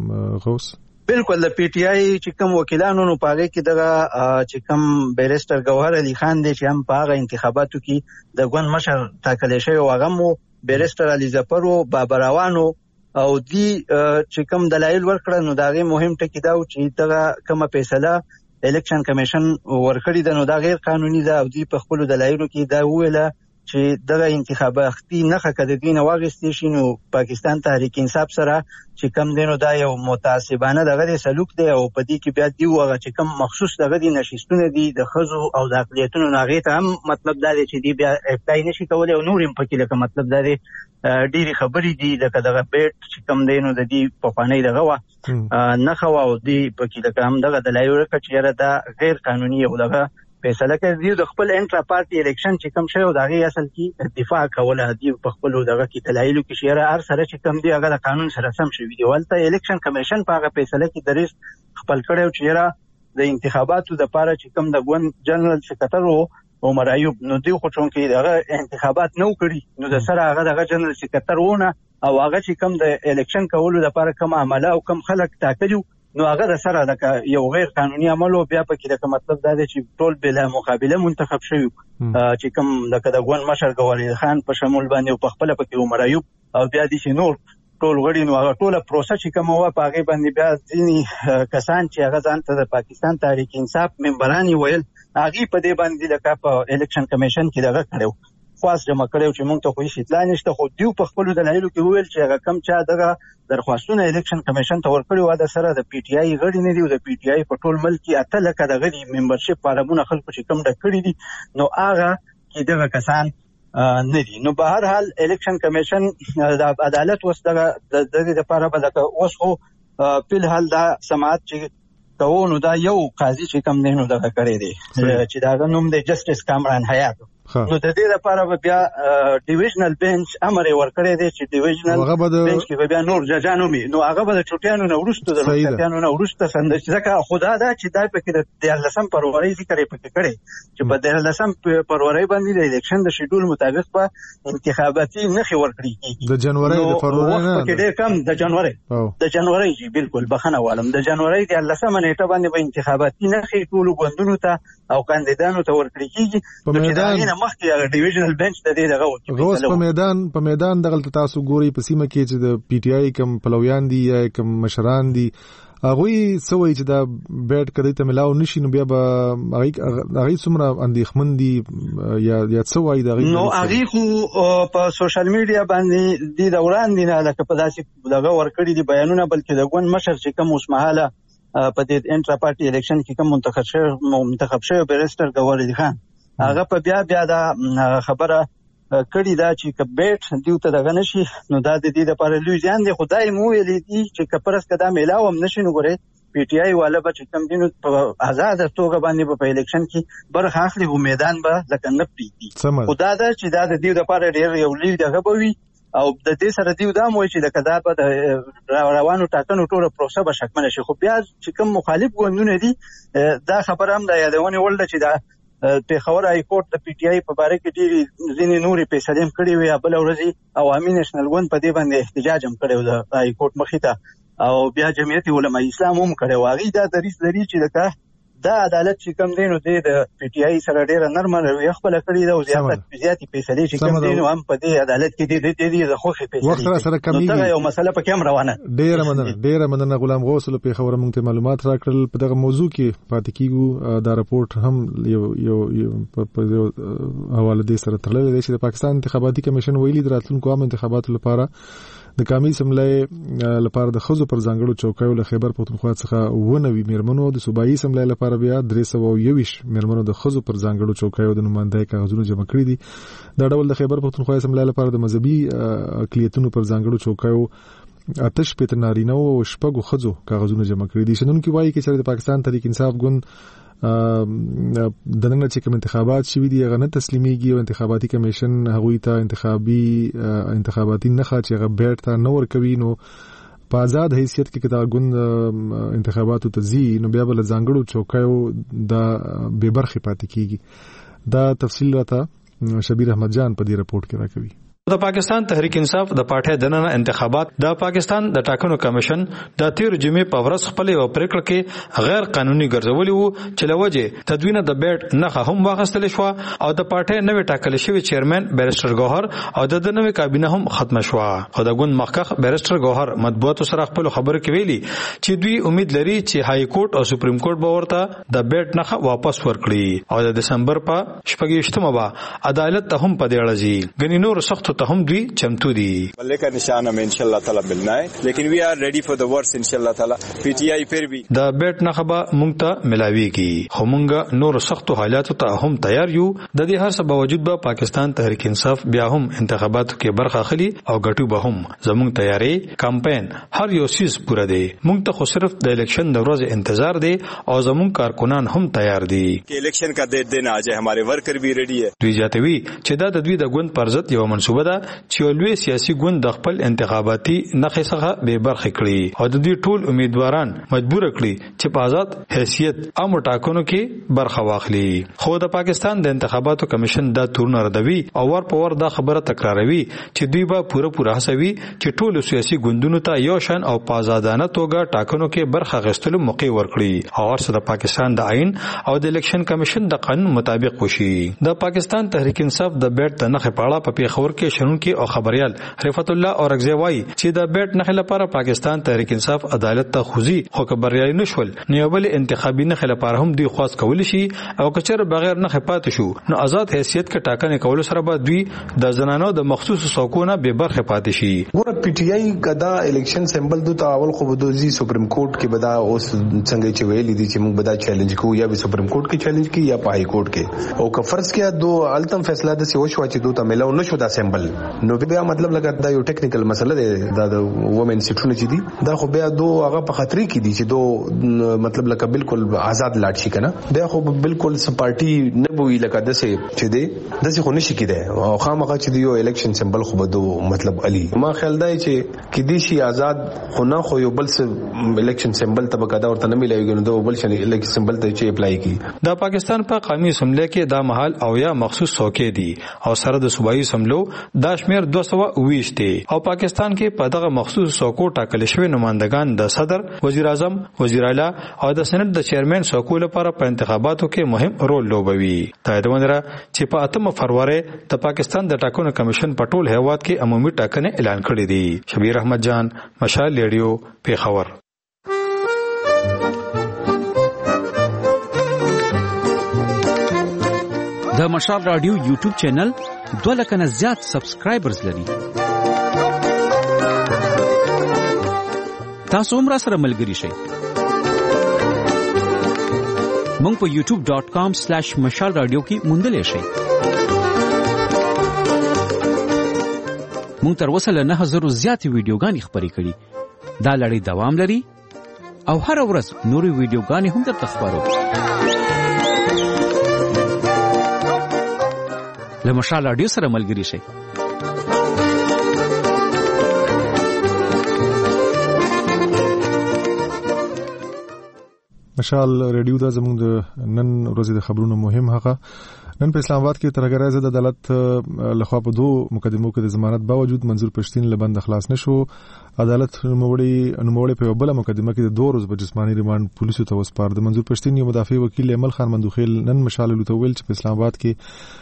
غوس بالکل د پی ټی آی چې کوم وکیلانو نو پاره کې دغه چې کوم بیرستر گوهر علي خان دي چې هم په هغه انتخاباتو کې د ګوند مشر ټاکل شوی او هغه مو بیرستر علي ظفر او بابروانو او دی چې کوم دلایل ورکړه نو دا غي مهم ټکی دا چې دغه کومه فیصله الیکشن کمیشن ورکړی د نو دا غیر قانوني ده او دی په خپل دلایلو کې دا ویله چې دغه انتخاباتي نه خکې دینه واغستې شي نو پاکستان تحریک انصاف سره چې کم دینو دا یو متعصبانه دغه سلوک دی او په دې کې بیا دی هغه چې کم مخصوص دغه دي نشستونه دي د خزو او د اقلیتونو ناغې ته هم مطلب دا دی چې دی بیا اپلای نشي کولای او نور هم پکې لکه مطلب دا دی ډېری خبرې دي لکه دغه بیٹ چې کم دینو د دې په پانې دغه وا نه خو او دی پکې لکه هم دغه دلایل ورکړي چې دا غیر قانوني او دغه فیصله کوي د خپل انټرا پارټي الیکشن چې کوم شوی او دغه اصل کې دفاع کوله دی په خپل دغه کې دلایل کې شیره هر سره چې کوم دی هغه د قانون سره سم شوی دی ولته الیکشن کمیشن په هغه فیصله کې دریس خپل کړو چې یاره د انتخاباتو د پاره چې کوم د ګوند جنرال سکرټر عمر ایوب نو دی خو چون کې دغه انتخابات نو کړی نو د سره هغه دغه جنرال سکرټر ونه او هغه چې کوم د الیکشن کولو لپاره کوم عمله او کوم خلک ټاکلو نو هغه د سره لکه یو غیر قانوني عمل او بیا پکې لکه مطلب دا دی چې ټول بلا مقابله منتخب شوی چې کوم لکه د ګوند مشر ګوهر خان په شمول باندې په خپل پکې عمر ایوب او بیا دي چې نور ټول غړي نو هغه ټوله پروسه چې کوم و په هغه باندې بیا ځینی کسان چې هغه ځان ته د پاکستان تحریک انصاف ممبرانی ویل هغه په دې باندې لکه په الیکشن کمیشن کې دغه کړو خاص جمع کړو چې موږ ته خو هیڅ اطلاع نشته خو دیو په خپل دلایلو کې ویل چې هغه کم چا دغه درخواستونه الیکشن کمیشن ته ورکړي و د سره د پی ټی آی غړي نه دی او د پی ټی آی په ټول ملک کې اته لکه دغه دی ممبرشپ فارمونه خلکو چې کم ډک کړي دي نو هغه کې دغه کسان نه دي نو په هر حال الیکشن کمیشن د عدالت وس دغه د لپاره به دغه اوس خو په حال دا سماعت چې کوونو دا یو قاضي چې کم نه نو دغه کړی دی چې دا نوم دی جسټس کامران حیات نو د دې لپاره بیا ډیویژنل بنچ امر ورکړی دی چې ډیویژنل بنچ کې بیا نور ججانو می نو هغه به چټیانو نه ورسته د چټیانو نه ورسته سند چې خدا دا چې دای په کې د 13 فروری ذکر یې پکې کړی چې په 13 فروری باندې د الیکشن د شیډول مطابق په انتخاباتي نخي ورکړي کیږي د جنوري د فروری نه کې ډېر کم د جنوري جی بالکل بخنه والم د جنوري د 13 نیټه باندې په انتخاباتي نخي ټول غوندونو ته او کاندیدانو ته ورکړي کیږي په میدان مخکې ډیویژنل بنچ د دې دغه غوس په میدان دغه تاسو ګوري په سیمه کې چې د پی ټی آی کم پلویان دي یا کم مشران دي هغه سوي چې دا بیٹ کړي ته ملاو نشي نو بیا به هغه څومره اندېخمن دي یا سوي دغه نو هغه خو په سوشل میډیا باندې د دوران دي نه لکه په داسې دغه ورکړي دي بیانونه بلکې د ګوند مشر چې کوم اوسمهاله په دې انټرا پارټي الیکشن کې کوم منتخب شوی بیرستر ګوهر علي خان هغه په بیا دا خبره کړی دا چې کبیټ دیو ته دغه نشي نو دا د دې لپاره لوی ځان دی خدای مو ویلي دي چې کپرس کدا میلاوم نشي نو ګره پی ټی آی والا به چې کم دینو په آزاد توګه باندې په الیکشن کې برخه اخلي او میدان به لکه نه پریږدي خدای دا چې دا د دې لپاره ډېر یو لوی دغه بوي او د دې سره دیو دا موي چې د کدا په روانو ټاکنو ټوله پروسه به شکمنه شي. خو بیا چې کوم مخالف ګوندونه دي دا خبره هم د یادونه ولده چې دا پیښور های کورټ د پی ټی آی په باره کې ډېری ځینې نورې فیصلې هم کړې وې. بله ورځ عوامي نیشنل ګوند په دې باندې احتجاج هم کړی و د های کورټ مخې ته، او بیا جمعیت علماء اسلام هم کړی و. هغوی دا دریځ لري چې دا عدالت چې کوم دی نو دی د پی ټی آی سره ډېره نرمه رویه خپله کړې ده او زیاتې فیصلې چې کوم دی نو هم په دې عدالت کې دي د خوښې فیصلې نو دغه یو مسله پکې هم روانه. ډېره مننه غلام غوث له پېښور موږ ته معلومات راکړل. په دغه موضوع کې پاتې کیږو. دا راپورټ هم یو په حواله دې سره تړلی دی چې د پاکستان انتخاباتي کمیشن ویلي د راتلونکو عام انتخاباتو لپاره د قومي اسمبلی لپاره د ښځو پر ځانګړو چوکیو له خیبر پښتونخوا څخه 90 میرمنو، د صوبایي اسمبلی لپاره بیا 321 میرمنو د ښځو پر ځانګړو چوکیو د نمائندګۍ کاغذونه جمع کړي دي. دا ډول د خیبر پښتونخوا اسمبلی لپاره د مذهبي اقلیتونو پر ځانګړو چوکیو 8 نارینه او 6 ښځو کاغذونه جمع کړي دي. شنونکي وایي چې د پاکستان تحریک انصاف ګوند د نن چې کوم انتخابات شوي دي هغه نه تسلیميږي او انتخاباتي کمیشن هغوی ته انتخاباتي نخښه چې هغه بیرته ته نه ورکوي. نو په آزاد حیثیت کې کدا ګوند انتخاباتو ته ځي نو بیا بل ځانګړو چوکیو د بے برخې پاتې کیږي. دا تفصیل راته شبیر احمد جان په دې رپورت کې راکوي. د پاکستان تحریک انصاف د پارټۍ د نن انتخابات د پاکستان د ټاکنو کمیشن د 13 جمعې په ورځ خپل یو پریکړه کې غیر قانوني ګرځولي وو چې لوجه تدوین د بیٹ نه هم واغستل شو او د پارټۍ نوې ټاکل شوی چیرمن بیرستر ګوهر او د نوې کابینه هم ختم شو. خو د ګوند مخکخ بیرستر ګوهر مطبوعاتو سره خپل خبرو کې ویلي چې دوی امید لري چې های کورټ او سپریم کورټ به ورته د بیٹ نه واپس ورکړي او د دسمبر په 28مه به عدالت ته هم پدې اړځي. غنی نور سخت ته هم دوی چمتو دي. بلے کا نشان ہمیں انشاءاللہ تعالی ملنا ہے لیکن وی آر ریڈی فار دی ورس انشاءاللہ تعالی. پی ٹی آئی پھر بھی دا بیٹ نخبه مونږ ته ملاويږي خو مونږ نور سختو حالاتو ته هم تیار یو. د دې هر څه باوجود به پاکستان تحریک انصاف بیا هم انتخاباتو کې برخه اخلي او ګټو به هم. زموږ تیاری کمپاین هر یو سیس پوره دی. مونږ ته خو صرف د الیکشن د ورځې انتظار دی او زموږ کارکنان هم تیار دي کہ الیکشن کا ډیټ دینا آ جائے. ہمارے ورکر بھی ریڈی ہے. دوی جاتوي چې دا د دوی د ګوند پرځت یو منصوبه ده چې لوی سیاسي ګوند د خپل انتخاباتي نخښه څخه به برخه کړي او د دې ټول امیدواران مجبور کړي چې په آزاد حیثیت عام ټاکنو کې برخه واخلي. خو د پاکستان د انتخاباتو کمیشن دا تورن ردوي او ور په ور دا خبره تکراروي چې دوی به پوره هڅوي چې ټول سیاسي ګوندونو ته یو شان او په آزادانه توګه ټاکنو کې برخه غوښتلو موقع ورکړي او ورسره د پاکستان د آئین او د الیکشن کمیشن د قانون مطابق وشي. د پاکستان تحریک انصاف د بیٹ د نخښه پاړه په پیښور کې شنونکي او خبريال رفعت الله اورغزی وایي چې د بیٹ نخښه لپاره پاکستان تحریک انصاف عدالت ته خوځي خو خبريال نشول نو بل انتخابي نخښه لپاره هم دوی خاص کول شي او کچر بغیر نخښه پاتې شو نو آزاد حیثیت کې ټاکنې کول سره به دوی د زنانو د مخصوص څوکونه به برخه پاتې شي. ګوره پی ټی آی کدا الیکشن سمبل دوه اول خو بدوزي سپریم کورټ کې بدا اوس څنګه چې ویلي دي چې موږ بدا چیلنج کوو یا به سپریم کورټ کې چیلنج کی یا پای کورټ کې او که فرض کیا دو التم فیصله د سی وشو چې دوه ملو نشو دا سمبل نو بیا مطلب لګا دا یو ټیکنیکل مسله ده د وومن سټونه چې دي دا خو بیا دو هغه په خطرې کې دي چې دو مطلب لکه بالکل آزاد لاړ شي کنه بیا خو بالکل سپارټي نه بوي لکه دسه چې دي دسه خو نشي کېده او خامخا چې دی یو الیکشن سمبل خو بدو مطلب علي ما خیال دی چې کدي شي آزاد خو نه خو یو بل الیکشن سمبل تبقا دا ورته نه ملایږي نو دو بل شي الیکشن سمبل ته چې اپلای کی. د پاکستان په قومي اسمبلی کې دا محل او یا مخصوص څوکۍ دي او سره د صوبایي اسمبلو دا شمیر 220 دي او پاکستان کې په دغه مخصوص څوکو ټاکل شوی نمائندگان د صدر، وزیر اعظم، وزیر اعلی او د سېنات د چیرمن څوکو لپاره په انتخاباتو کې مهم رول لوبوي. دا د وندره چې په 8 فروری د پاکستان د ټاکنو کمیشن په ټول هیواد کې عمومي ټاکنې اعلان کړې دي. شبیر احمد جان، مشال ریډیو، پیښور. د مشال رادیو یوټیوب چینل 2 لک نه زیات سبسکرایبرز لري. تاسو هم را سره ملګري شئ. مونږ په youtube.com/مشال رادیو کې موندلې شئ. مونږ تر اوسه له 9000 زیاتې ویډیوګانې خپرې کړي. دا لړۍ دوام لري او هر ورځ نورې ویډیوګانې هم درته خپرو. له مشال رادیو سره ملګري شئ. مشال ریډیو دا زموږ د نن ورځې د خبرونو مهم هغه نن په اسلام آباد کې ترګرای زده عدالت لخوا په دوه مقدمو کې د ضمانت باوجود منظور پښتين لبند خلاص نشو. عدالت نوموړي په بل مقدمه کې د 2 ورځې په جسمانی ریماند پولیسو ته وسپارل. د منظور پښتين یو مدافع وکیل امل خان مندوخیل نن مشال لوتویل چې په اسلام آباد کې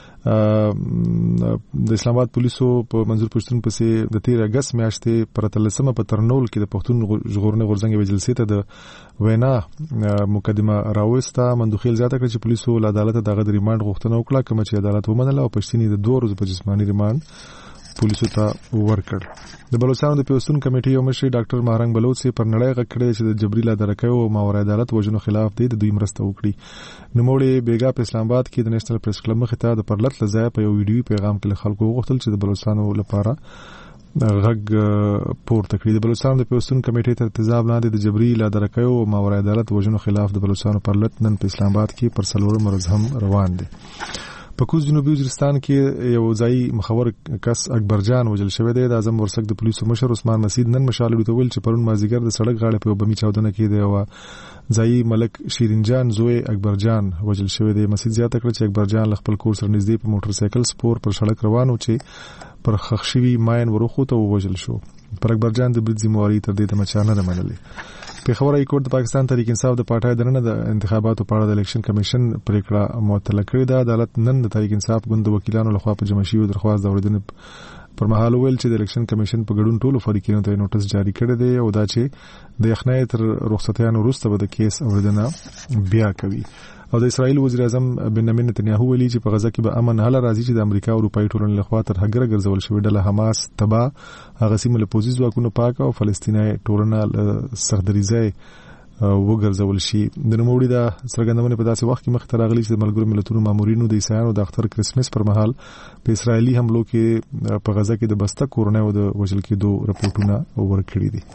د اسلام آباد پولیسو په منظور پښتون پسې د 13 اگست میاشتې پر 13 په ترنول کې د پښتون ژغورنې غورځنګ وجلسې ته د وینا مقدمه راوسته. مندوخیل زیاته کړ چې پولیسو له عدالت دغه د ریماند غوښتنه وکړه کوم چې عدالت ومنله او پښتني د 2 ورځې په جسمانی ریماند پولیسو ته ورکړ. د بلوچستان د پیوستون کمیټې یو مشر ډاکټر مارنګ بلوچ سي پر نړۍ غکړې چې د جبري لا درکو او ماورا عدالت وجنو خلاف دی د دوی مرسته وکړي. نوموړي بیګا په اسلام آباد کې د نېشنل پریس کلب مخ ته د پرلط لزای په یو ویډیو پیغام کې خلکو غوښتل چې د بلوچستان لپاره غږ پورته کړي. د بلوچستان د پیوستون کمیټې تر تیزاب لاندې د جبري لا درکو او ماورا عدالت وجنو خلاف د بلوچستان پرلط نن په اسلام آباد کې پر 4 مرز هم روان دي. په کوز جنوبي وزیرستان کې یو ځای مخور کس اکبر جان وجل شوی دی. د اعظم ورسک د پولیسو مشر عثمان مسعود نن مشال لوتول چې پرون مازیګر د سړک غاړه په بمی چاودنه کې دی او ځای ملک شیرین جان زوی اکبر جان وجل شوی دی. مسعود زیاته کړ چې اکبر جان خپل کور سره نږدې په موټر سایکل سپور پر سړک روانو چې پر خښوي ماین ورخو ته وجل شو. پر اکبر جان د برید ذمہواری تر دې ته نه منلې. په خبره یې کوټ د پاکستان تحریک انصاف د پارټای درنه د انتخاباتو په اړه د الیکشن کمیشن پریکړه معطله کړې ده. عدالت نن د تحریک انصاف ګوند وکیلانو لخوا په جمع شوی درخواست د اوریدنې پر مهال ویل چې د الیکشن کمیشن په ګډون ټولو فریقونو ته نوټس جاری کړی دی او دا چې د یخنۍ تر رخصتیانو وروسته به د کیس اوریدنه بیا کوي. او د اسرائیل وزیر اعظم بنیامین نتنیاهو ویلي چې په غزه کې به امن هله راځي چې د امریکا او اروپאי ټولنې لخوا تر هغه ګرځول شوی ډله حماس تبا هغه سیمه له پوزي ځواکونو پاک او فلسطیني ټولنه سردریزه وګرځول شي. د نوموړي د څرګندونې په داسې وخت کې مخ ته راغلي چې د ملګرو ملتونو مامورینو د عیسایانو د اختر کرسمس پر مهال په اسرایلی حملو کې په غزه کې د بسته کورنۍ او د وژل کېدو رپورټونه ورکړي دي.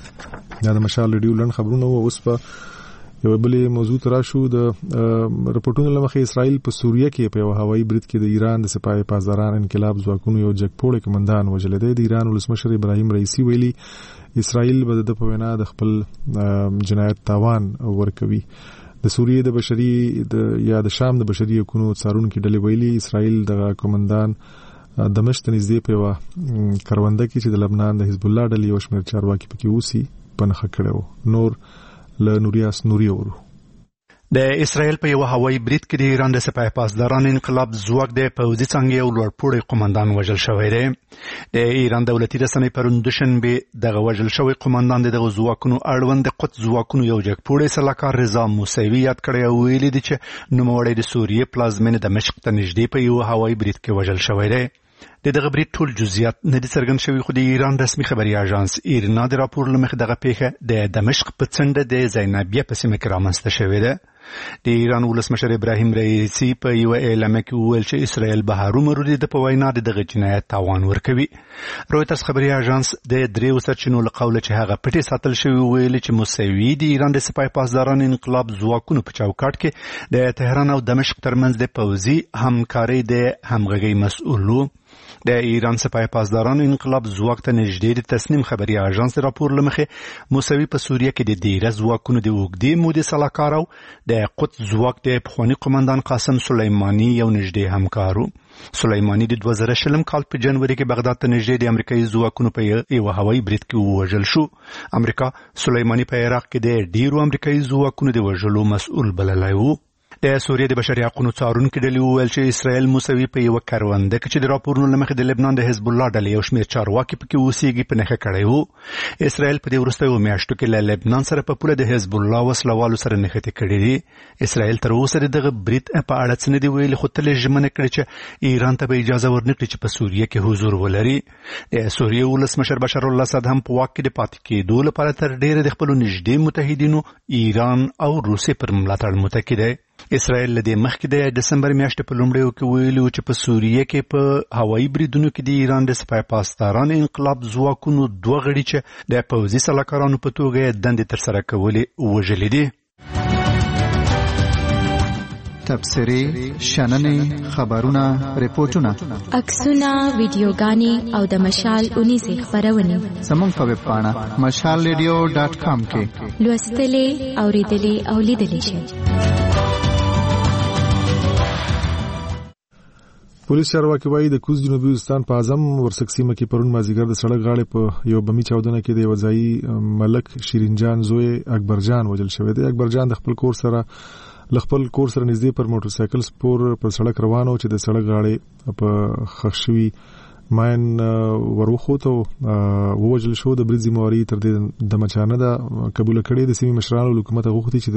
دا د مشال ریډیو لن خبرونه اوس په یو بلې موضوع تراشو. د رپورټونو لمخې اسرائیل په سوریه کې په یو هوایي برید کې د ایران د سپاه پاسداران انقلاب ځواکونو یو جګپوړی کمانډان وژل دی. د ایران ولسمشر ابراهیم رئیسی ویلي اسرائیل به د په وینا د خپل جنایت تاوان ورکوي. د سوریه د بشري د شام د بشري حقوقو څارونکو ډلې ویلي اسرائیل د کمانډان دمشق نږدې په کرونده کې چې د لبنان د حزب الله ډلې یو شمېر چارواکي پکې اوسي پنهخه کړو. نور له نوریاس نوريورو د اسرائیل په یو هوایي برید کې د ایران د سپاه پاسداران انقلاب ځواک د پوځي څنګه یو لوړپوړی قومندان وژل شوی دی. د ایران دولتي رسنۍ پرون دوشنبه دغه وژل شوی قومندان دغه ځواکونو اړوند د قدس ځواکونو یو جګپوړی سلاکار رضا موسوي یاد کړی او ویلي دی چې نوموړی د سوریې پلازمینه دمشق ته نږدې په یو هوایي برید کې وژل شوی دی. دغه برید ټول جزئیات نه دي څرګند شوي خو د ایران رسمي خبري اژانس ایرنا د راپور لمخې دغه پیښه د دمشق په څنډه د زینبیه په سیمه کې رامنځته شوې ده. د ایران ولسمشر ابراهیم رئیسی په یو اعلامیه کې وویل چې اسرائیل به هرومرو د په وینا دغه جنایت تاوان ورکوي. رویټرز خبري اژانس د دریو سرچینو له قوله چې هغه پټي ساتل شوی ویل چې موسوي د ایران د سپاه پاسداران انقلاب ځواکونو په چوکاټ کې د تهران او دمشق ترمنځ د پوځي همکارۍ د همغږۍ مسؤل وو. د ایران سپاه پاسداران انقلاب ځواک ته نږدې د تسنیم خبري اژانس راپور لمخې موسوي په سوریه کې د ډیره ځواکونو د وګړي مودې سلاکار او د قدس ځواک د پخوانی قومندان قاسم سلیمانی یو نږدې همکارو. سلیمانی د 2020 کال په جنوري کې بغداد ته نږدې د امریکایي ځواکونو په یو هوایي برید کې ووژل شو. امریکا سلیمانی په عراق کې د ډیرو امریکایي ځواکونو د وژلو مسؤل بللی و. د سوریې د بشري حقوقو څارونکو ډلې وویل چې اسرائیل موسوي په یو کرونده کې چې د راپورونو لمخې د لبنان د حزب الله ډلې یو شمېر چارواکي پکې اوسېږي په نښه کړی وو. اسرائیل په دې وروستیو میاشتو کې له لبنان سره په پوله د حزب الله وسلوالو سره نښتې کړې دي. اسرائیل تر اوسه دغه برید په اړه څه نه دي ویلي خو تل ژمنه کړې چې ایران ته به اجازه ورنکړي چې په سوریه کې حضور ولري. د سوریې ولسمشر بشار الاسد هم په واک کې د پاتې کېدو لپاره تر ډېره د خپلو نږدې متحدینو ایران او روسیې پر ملاتړ متکی دی. اسرائیل له دې مخکې د دسمبر میاشتې په لومړیو کې ویلي چې په سوریه کې په هوایي بریدونو کې د ایران د سپاه پاسداران انقلاب ځواکونو 2 غړي چې د پوځي سلاکارانو په توګه دندې ترسره کولې وژلي دي. تبصرې شننې خبرونه ریپورتونه عکسونه ویډیوګانې او د مشال 19 خبرونه زموږ په ویب پاڼه mashalradio.com کې لوستلې اوریدلې او لیدلې شئ. پولیس چارواکي وايي د کوز جنوبي وزستان په اعظم ورسک سیمه کې پرون مازیګر د سړک غاړې په یو بمي چاودنه کې د وځایي ملک شیرین جان زوی اکبر جان وژل شوی دی. اکبر جان د خپل کور سره نږدې پر موټر سایکل سپور پر سړک روانو چې د سړک غاړې په خښوي ماین وروخوته ووجل شو. د برید ذمہواری تر دې د مچانه ده قبول کړي. د سیمې مشرانو حکومت غوښتي چې د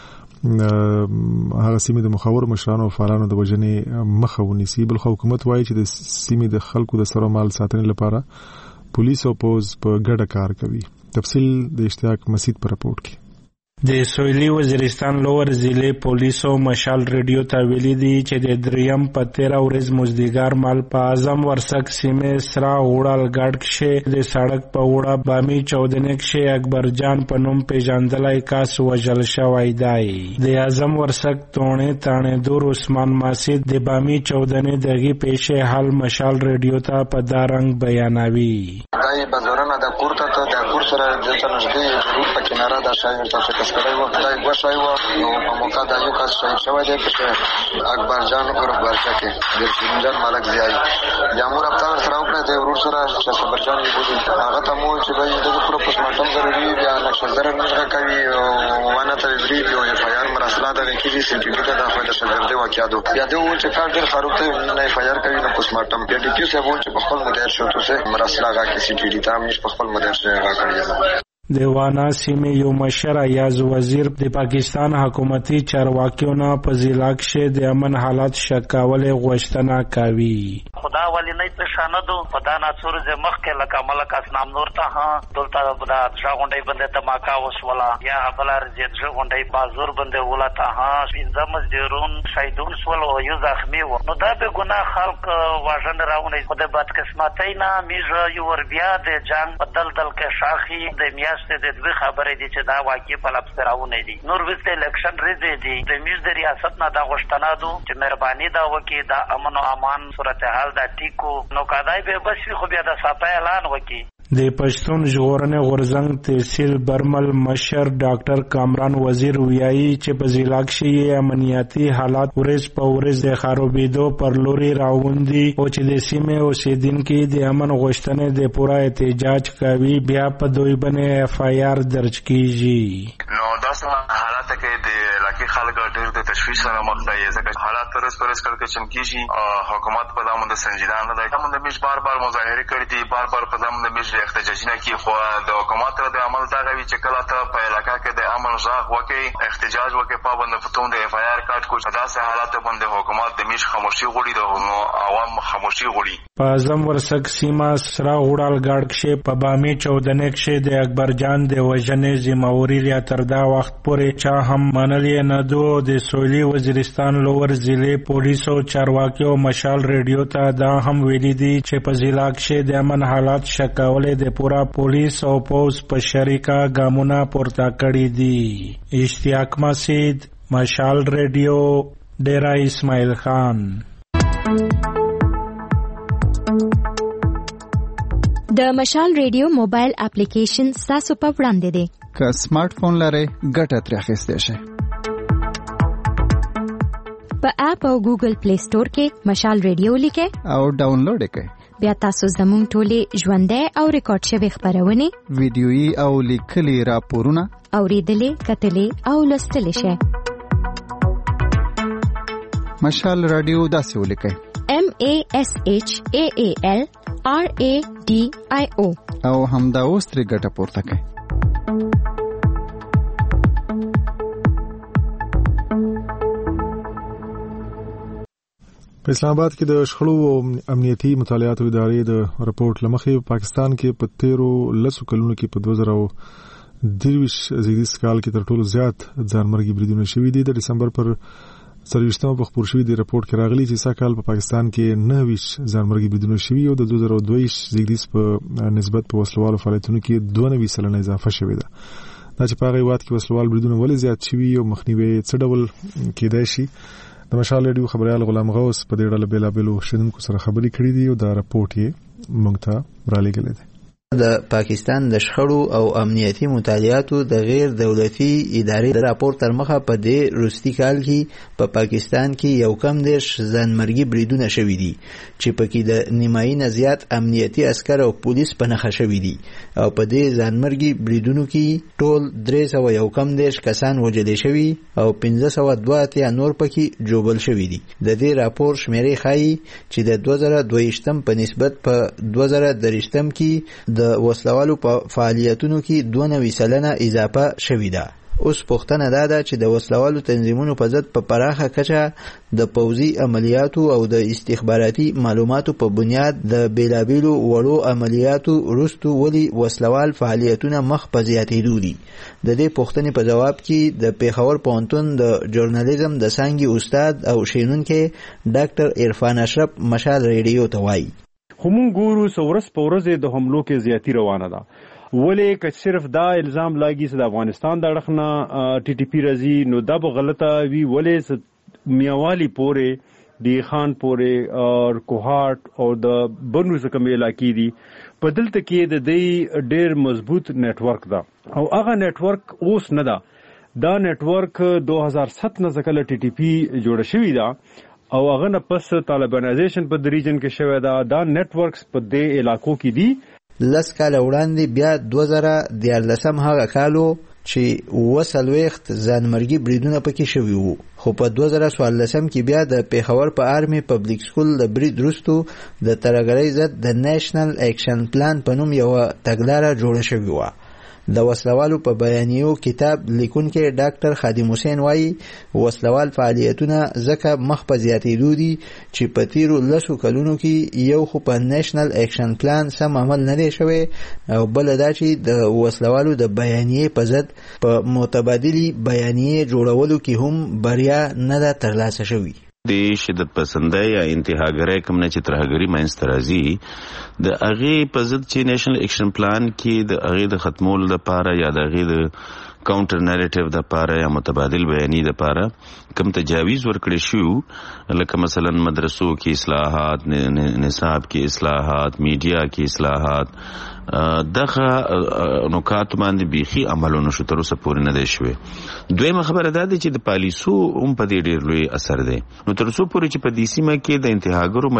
هغه سیمې د مخاور مشرانو او فعالانو د وژنې مخه ونیسي. بل خو حکومت وایي چې د سیمې د خلکو د سر او مال ساتنې لپاره پولیس او پوز په ګډه کار کوي. تفصیل د اشتیاق مسید پر رپورت کې. د سویلي وزیرستان لوور ضلع پولیسو مشال ریډیو ته ویلي دي چې د دریم په 13 ورځ مزدګار مال په اعظم ورسک سیمه سرا وړال ګډ کې د سړک په وړه بامي چودنې کې اکبر جان په نوم پیژندلای کاس وژل شوی دی. د اعظم ورسک تانه دور عثمان ماسید د بامي چودنې دغه پیښه حل مشال ریډیو ته په دارنګ بیانوي. دای بازارونه د کورته ته د کور سره د تنشدي ضرور په کناره د شایر ته کړی و دای غوښای و نو په موقع د یو کس شوی دی چې اکبر جان اور برچا کې د شینجان ملک ځای جامور افطار سره وکړه د ورور سره چې اکبر جان یې بوزي هغه ته مو چې د پورو پوسټمارټم ضروري بیا نقشه زره نه کوي او وانه ته ویډیو یو فایل مراسله د کې سي ټي وی ته د فایل شګردي واقعاتو بیا د و چې کار ډېر خراب ته نه فایل کوي نو پوسټمارټم بیا ډي پی سه وو چې په خپل مدیر شو ته مراسله هغه کې سي ټي وی ته هم په خپل مدیر سره هغه کوي. د وانا سیمې یو مشر ایاز وزیر د پاکستان حکومتي چارواکیونو په ضلع کې د امن حالات شکاولې غوښتنه کوي. خدا ولی نه پېښانه دو پتا نه څور ز مخ کې لکه ملک اسنام نور ته ها دلته بدا ځاغونډي بنده تماکا وسولا یا بلار زید ځاغونډي بازور بنده ولته ها پنځم زیرون شهیدون سول او یو زخمی و نو دا به ګناه خلق واژن راونی خدای بد قسمتای نه میژه یو ور بیا د جنگ بدل دل کې شاخي د میاشتې د دوی خبرې دي چې دا واقع په لپس راونی دي نور وسته الیکشن ریزه دي د میژ د ریاست نه دا غشتنه دو چې مهرباني دا وکي دا امن او امان صورتحال دا ټیکو نو کدای به بس خو بیا د صفای اعلان وکي. د پښتون ژغورنې غورزنګ تحصیل برمل مشر ډاکټر کامران وزیر ویایي چې په ضلع کې امنیتي حالات ورځ په ورځ د خرابېدو پر لوري راوندي او چې د سیمې اوسیدونکو د امن غوښتنې د پوره احتجاج کوي بیا په دوی باندې اف آی آر درج کیږي. نو دا څنګه حالات کې د علاقې خلک ډېر د تشویش سره مخ دي ځکه حالات پرس کړه چې چمکیږي حکومت په دامن د سنجیدانه د دامن د میش بار مظاهره کړې دي بار په دامن د میش احتجاجونه کې خو د حکومت د عمل دا غوي چې کله ته په علاقې کې د امن ځاغ وکي احتجاج وکي پابند فتون د اف آی آر کارت کو داسې حالات باندې حکومت د میش خاموشي غوړي د عوام خاموشي غوړي. په اعظم ورسک سیمه سرا وړال ګاډ کې په بامي چودنې کې د اکبر جان د وژنې ذمہواری یا تر دا وخت پورې چا هم منلې نه دو. د سویلي وزیرستان لوور ضلع پولیسو چارواکیو مشال ریډیو ته دا هم ویلي دي چې په ضلع کې د امن حالات شکاولې د پورا پولیس او پوز په شریکه ګامونه پورته کړی دي. اشتیاق مسید مشال ریډیو ډیرا اسماعیل خان. د مشال ریډیو موبایل اپلیکیشن تاسو په وړاندې دی. که سمارټ فون لرئ ګټه ترې اخیستی شئ. په اپ او ګوګل پلی سٹور کې مشال ریډیو لیکئ او ډاونلوډ یې کړئ. بیا تاسو زموږ ټولې ژوندۍ او ریکارډ شوی خبرونه ویډیويي او لیکلي راپورونه اوریدلې کتلې او لوستلې شئ. مشال رادیو داسې ولیکئ MASHAALRADIO او همدا اوس ترې ګټه پورته کړئ. په اسلام آباد کې د شخړو او امنیتي مطالعاتو ادارې د رپورت لمخې پاکستان کې په 13 کلونو کې په 2023 زیږدیز کال کې تر ټولو زیات ځانمرګي بریدونه شوي دي. د دسمبر پر 23 په خبر شوی دی رپورت کې راغلی چې ساکال په پاکستان کې 29 ځانمرګي بریدونه شوي او د 2022 زیږدیز په نسبت په وسلوالو فعالیتونو کې 92% اضافه شوې ده. دا چې په هغه وخت کې وسلوال بریدونه ولې زیات شوي او مخنیوي څه ډول کېدای شي د مشال ریډیو خبريال غلام غوث په دې ډول بیلابلو شنونکو سره خبرې کړې دي او دا راپورټ یې موږ ته برالېږلی دی. د پاکستان د شخړو او امنیتي مطالعاتو د غیر دولتي ادارې د راپور تر مخه په دې وروستي کال کې په پاکستان کې یو کم 10 ځانمرګي بریدونه شوي دي چې پکې د نیمایي نه زیات امنیتي عسکر او پولیس په نښه شوي دي او په دې ځانمرګي بریدونو کې ټول 300 یو کم 10 کسان وژل شوي او 502 نور پکې جوبل شوي دي. د دې راپور شمیرې ښایي چې د 2022 په نسبت په 2023 کې د وسلوالو په فعالیتونو کې 92% اضافه شوې ده. اوس پوښتنه ده چې د وسلوالو تنظیمونو په ضد په پراخه کچه د پوځي عملیاتو او د استخباراتي معلوماتو په بنیاد د بیلابیلو وړو عملیاتو وروسته ولې وسلوال فعالیتونه مخ په زیاتېدو دي. د دې پوښتنې په جواب کې د پیښور پوهنتون د ژورنالیزم د څانګې استاد او شینونکی ډاکټر عرفان اشرف مشال ریډیو ته وایي خو مونږ ګورو څورس په ورځ د حملو کې زیاتی روانه ده. ولې که صرف دا الزام لاګي چې د افغانستان د اړخ نه ټي ټي پی راځي نو دا به غلطه وي. ولې میاوالی پورې دی خان پورې او کوهاټ او د بنو څخه علاقې دي په دلته کې د دې ډېر مضبوط نتورک ده او هغه نتورک اوس نه ده. دا نتورک 2007 نه ځکه ټي ټي پی جوړ شوی ده او هغه نه پس طالبانایزیشن په د ریجن کې شوی دا نتورکس په دې علاقو کې دي. 10 کال وړاندې بیا 2014 هغه کالو چې وسلويخت ځانمرګي بریدونه پکې شوي وو خو په 2014 کې بیا د پیښور په آرمي پبلک سکول د برید وروسته د ترهګرۍ ضد د نېشنل اکشن پلان په نوم یو تګلاره جوړه شوې وه. د وسلوالو په بیانیو کتاب لیکونکي ډاکټر خادم حسین وایي وسلوال فعالیتونه ځکه مخ په زیاتېدو دي چې په تیرو 10 کلونو کې یو خو په نېشنل اکشن پلان سم عمل نه دی شوی او بل دا چې د وسلوالو د بیانیې په ضد په متبادلي بیانیې جوړولو کې هم بریا نه ده ترلاسه شوې. د شدت پسندۍ یا انتهاګرۍ کوم نه چې ترهګري منځته راځي د هغې په ضد چې نیشنل اکشن پلان کې د هغې د ختمولو لپاره یا د هغې د کاونټر نیریټیو لپاره یا متبادل بیاني لپاره کوم تجاویز ورکړی شو لکه مثلا مدرسو کې اصلاحات نصاب کې اصلاحات میډیا کې اصلاحات دغه نکات باندې بیخي عملونه شو تر اوسه پورې نه دی شوی. دویمه خبره ده چې د پالیسو هم په دې ډېر لوی اثر دی. نو تر اوسه پورې چې په دې سیمه کې د انتهاګرو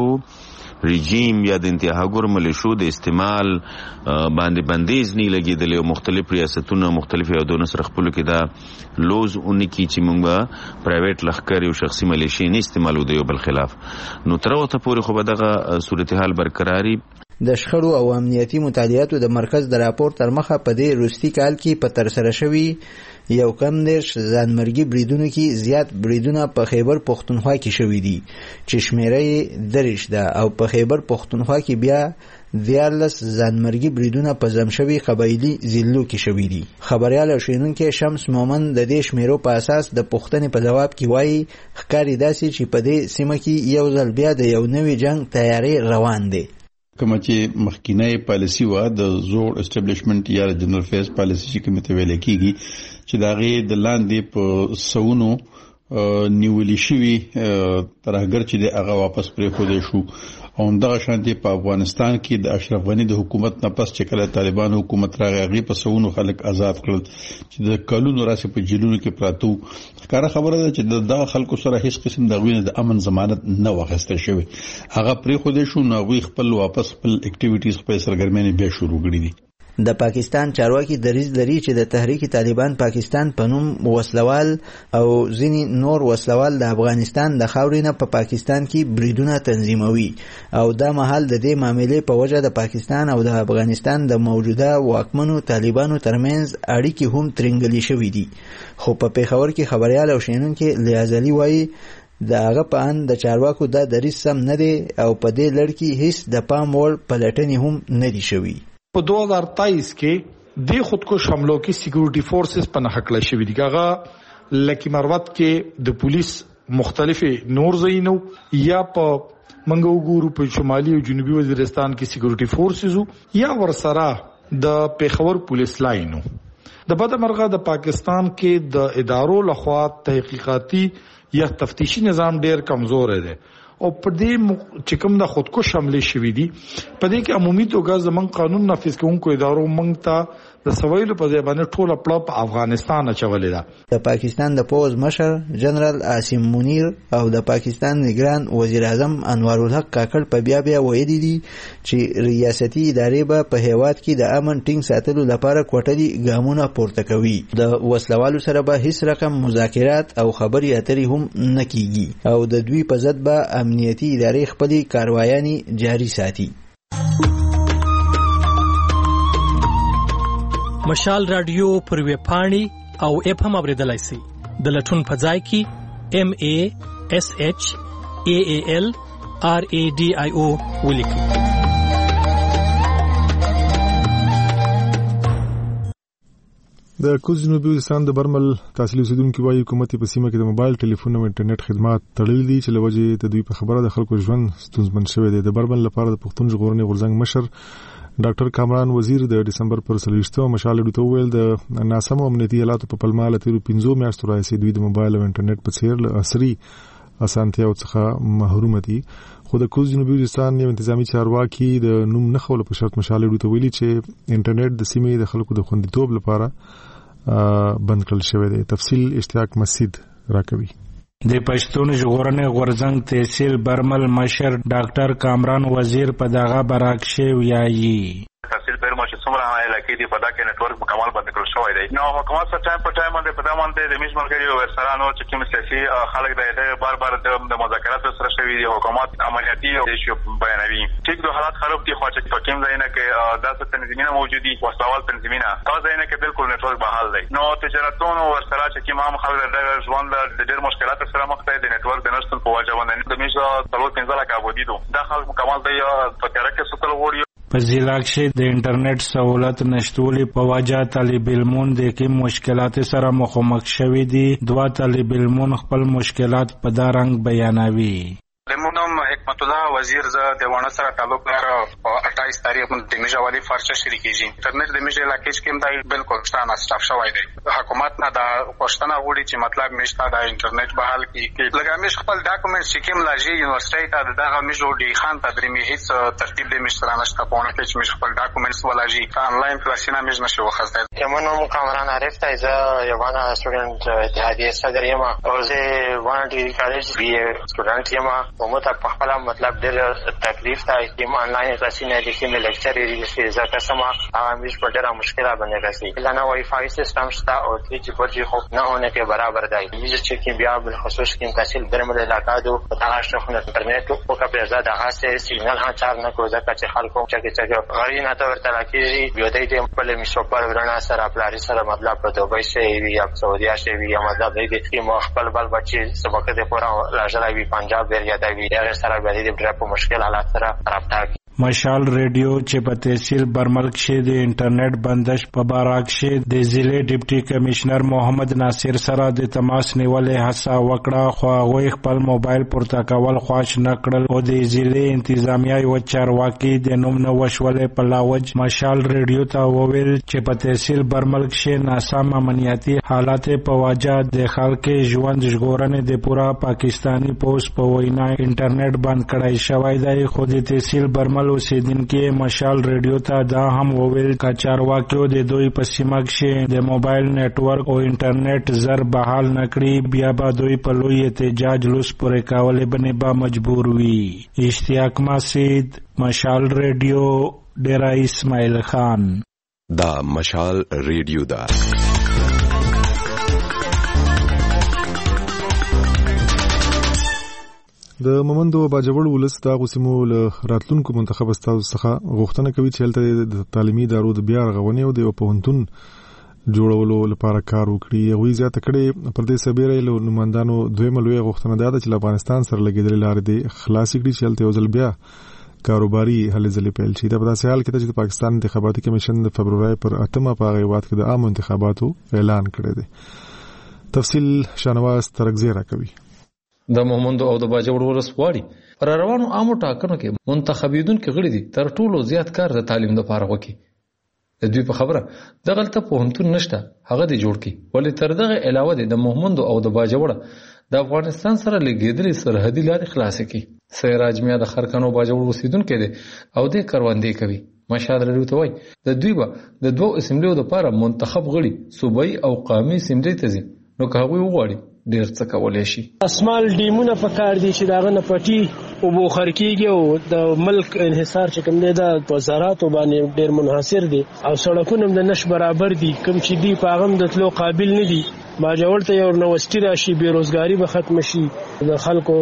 ملیشو رژیم یا د انتهاګرو ملیشو د استعمال باندې بندیز نه لګیدلی او مختلف ریاستونه مختلف هیوادونو سره خپلو کې دا لوز اونکي چې موږ پرایویټ لښکر او شخصي ملیشې نه استعمالو د یو بل خلاف. نو تر اوسه پورې خو به دغه صورتحال برقراري. د شخړو او امنیتي مطالعاتو د مرکز د راپور تر مخه په دې وروستي کال کې په ترسره شوي یو کم 10 ځانمرګي بریدونو کې زیات بریدونه په خیبر پختونخوا کې شوي دي چې شمیره 30 ده او په خیبر پختونخوا کې بیا 14 ځانمرګي بریدونه په زمشوي قبایلی ضلعو کې شوي دي. خبريال او شینونکي شمس مومن د دې شمیرو په اساس د پښتنې په جواب کې وایي ښکاری داسي چې په دې سیمه کې یو ځل بیا د یو نوي جنگ تیاری روان دي. کوم چې مخکینی پالیسی و د زوړ اسټابلیشمنت یا جنرال فیس پالیسی چې کوم ته ویل کیږي چې دا غي د لاندې په سونو نیولې شوی ترهګر چې د هغه واپس پرې خو دي شو او دغه شانتي په افغانستان کې د اشرف غنی د حکومت نه پس چې کله طالبان حکومت راغی په سونو خلک آزاد کړل چې د کلونو راسي په جیلونو کې پراتو کار خبره ده چې د خلکو سره هیڅ قسم د غوینه د امن ضمانت نه واغسته شوی هغه پرې خو دي شو نو غوي خپل واپس خپل اکټیویټیز په سرګرمۍ به شروع کړې دي. د پاکستان چارواکي دریځ لري چې د تحریک طالبان پاکستان په نوم وسلوال او ځینی نور وسلوال د افغانستان د خاورې نه په پاکستان کې بریدونه تنظیموي او دا مهال د دې معاملې په وجه د پاکستان او د افغانستان د موجوده واکمنو طالبانو ترمنځ اړیکې هم ترنګلې شوې دي. خو په پیښور کې خبريال او شینونکي لیازلی وایي د هغه په ان د چارواکو د دریځ سم نه دی او په دې لړ کې هیڅ د پام وړ پلټنې هم نه دي شوي. په 2023 کې د خودکش حملو کې سکیورټي فورسز په نه حق لشي دي هغه لکی مروت کې د پولیس مختلفه نور زینو یا په منګو ګورو په شمالي او جنوبي وزیرستان کې سکیورټي فورسز یا ورسره د پیښور پولیس لاینو د بده مرغه د پاکستان کې د ادارو لخوا تحقیقاتي یا تفتیشي نظام ډیر کمزور دی او په دې چې کوم د خودکش حمله شوې دي په دې کې عمومي توګه زمون قانون نافذ کوونکو ادارو مونږ ته د سویلو په ځای باندې ټوله پړه په افغانستان اچولې ده. د پاکستان د پوز مشر جنرال عاصم منیر او د پاکستان نگران وزیر اعظم انوار الحق کاکړ په بیا ویلي دي چې ریاستي ادارې به په هیواد کې د امن ټینګ ساتلو لپاره کوټلي ګامونه پورته کوي. د وسلوالو سره به هیڅ رقم مذاکرات او خبري اترې هم نه کیږي او د دوی په ضد به امنیتي ادارې خپلې کاروایانې جاري ساتي. مشال رادیو پر ویب پاڼې او اپ هم اوریدلای شئ. د لټون په ځای کې MASHALRADIO ولیکئ. د کوز جنوبي وزیرستان د برمل تحصیلي اوسیدونکو وايي حکومت په سیمه کې د موبایل ټلیفون او انټرنیټ خدمات تړلي دي چې لوجه د دوی په خبره د خلکو ژوند ستونزمن شوی دی. د برمل لپاره د پښتون ژغورنې غورځنګ مشر ډاکټر کامران وزیر د دسمبر پر 30 مشال ډیټو ویل د ناسم امنیتي حالاتو په پلمه تیرو 15 میاشتو راځي دوی د موبایل او انټرنیټ په څیر له عصري اسانتیاو څخه محروم دي. خو د کوز جنوبي وزیرستان یو انتظامی چارواکي د نوم نه خول په شرط مشال ډیټو ویلي چې انټرنیټ د سیمې د خلکو د خوندیتوب لپاره بند کړل شوی دی. تفصیل اشتیاق مسجد راکوي. د پښتون ژغورنې غورځنګ تحصیل برمل مشر ډاکټر کامران وزیر په دغه براکشه ویایي تحصیل برمل چې څومره علاقې دي په دغه نتورک مکمل بند کړل شوی دی. نو حکومت سره ټایم په ټایم باندې په دغه باندې د میشمرګري او ورسرانو چې کوم سیاسي خلک د بار د مذاکرات سره شوی دی حکومت عملیاتي او شی بیانوي. ټیک د حالات خراب دي خو چې په کوم ځای نه کې داسې تنظیمونه موجود دي وسوال تنظیمونه دا ځای نه کې بالکل نتورک بحال دی. نو تجارتونو ورسره چې کوم هم خلک د ژوند د ډېر مشکلات سره مخ ته د نتورک د نشټل په وجه باندې د میزه 15 لک ابودي دو دا خلک مکمل دی په تیاره کې سوتل وړي. په ضلع کې د انټرنیټ سہولت نشټولي په وجه طالب علمون د کوم مشکلات سره مخامخ شوي دي. دوا طالب علمون خپل مشکلات په دا رنګ بیانوي. زمونږ حکمت الله وزیر ز د ونه سره تعلق لري او 28 تاریخ د میجوالي فرچه شریکيږي. انټرنیټ د میجه علاقې کې هم بالکل ستانه سټاف شوی دی. حکومت نه دا پښتنه غوړي چې مطلب میشته د انټرنیټ بحال کی لګامیش خپل ډاکومنټ چې کوم لاجی یونیورسيټي ته دغه میجو ډي خان تدریمي هیڅ ترتیب د مشترانه شته پونه کې چې خپل ډاکومنټس ولاجی انلاین کلاسینه میج نشو وخزده. کمنو کامران عارف ته ز یوانه سټوډنټ اتحادیه صدر یم او زه وانټي کالج بي سټوډنټ یم او مته په خپل مطلب ډېر تکلیف ته کوم انلاین کلاسینه د کوم لیکچر یې زه قسمه همیش په ډېر مشکله باندې راځي. لنه وای فای سیستم شته او چې پرځي خو نه هونه کې برابر دی. چې کې بیا بل خصوص کې تحصیل درمل علاقه دو په تاسو خو انټرنیټ او په پیازه د هغه سیګنال ها چار نه کوزه چې خلکو چې غړي نه ته ورته راکېږي بیا دې په لمشو پر ورنا سره پلاری سره مطلب په دوبۍ شي وي یا سعودي شي وي یا مطلب دې کې مو خپل بل بچي سبق دې پورا لاجلا وي پنجاب وریا دی هغه سره به دې په مشکل حالات سره رابطه. مشال ریډیو چې په تحصیل برمل کې د انټرنیټ بندش په باره کې د ضلع ډیپټي کمشنر محمد ناصر سره د تماس نیولې هڅه وکړه خو هغه خپل موبایل پورته کول خواش نه کړل او د ضلع انتظامیه او چارواکي د نوم نو وشولې په لاوج مشال ریډیو ته وویل چې په تحصیل برمل کې ناسم امنیتي حالات په وجه د خلکو ژوند ژغورنې د پورا پاکستانی پوس په وینا انټرنیټ بند کړای شوی دی. خو د تحصیل برمل اوسیدونکو مشال ریډیو ته دا هم وویل چې چارواکیو د دوی په سیمه کې د موبایل نتورک او انټرنیټ زر بحال نکړي بیا به دوی په لوی احتجاج لوس پورې کولې باندې به مجبور وي. اشتیاق مسجد مشال ریډیو ډیرا اسماعیل خان. دا مشال ریډیو دا د مومندو باجوړ ولس د غوسمو له راتلونکو منتخب استاد څخه غوښتنه کوي چې هلته د تعلیمي ادارو د بیا رغونې او د پوهنتون جوړولو لپاره کار وکړي. هغوی زیاته کړې پر دې سربیره له نمائندانو دویمه لویه غوښتنه ده چې افغانستان سره لګېدلې لارې د خلاص کړي چې هلته یو ځل بیا کاروباري هلې ځلې پیل شي. دا په داسې حال کې چې د پاکستان انتخاباتي کمیشن د فبروري پر 8 په هغه وخت کې د عام انتخاباتو اعلان کړی دی. تفصیل شانواز ترغزی راکوي. د مومندو او د باجوړ ولس واړي پر روانو عامو ټاکنو کې منتخبیدونکو غړي دي تر ټولو زیات کار د تعلیم لپاره وکړي. د دوی په خبره د غلطه پوهنتون نشته هغه دی جوړ کی ولې تر دغه علاوه د مومندو او د باجوړ د افغانستان سره لګیدلې سرحدي لارې خلاصې کړي. سراج میا د خرکانو باجوړ اوسیدونکو دی او د کروندې کوي. مشال رادیو ته وایي د دوی به د دوه اسمبلیو لپاره منتخب غړي صوبایي او قومي اسمبلی ته ځي، نو که هغوی وغواړي ډیر څه کولی شي. اسمال ډیمونه په کار دي چې داغه نه پټي او بوخر کیږي او د ملک انحصار چې کوم دی د وزاراتو باندې ډیر منحصر دي او سړکونه د نش برابر دي، کوم چې دی په هغه د تلو قابل نه دي. باجوړ ته یو نوښتي راشي، بیروزګاری به ختم شي، د خلکو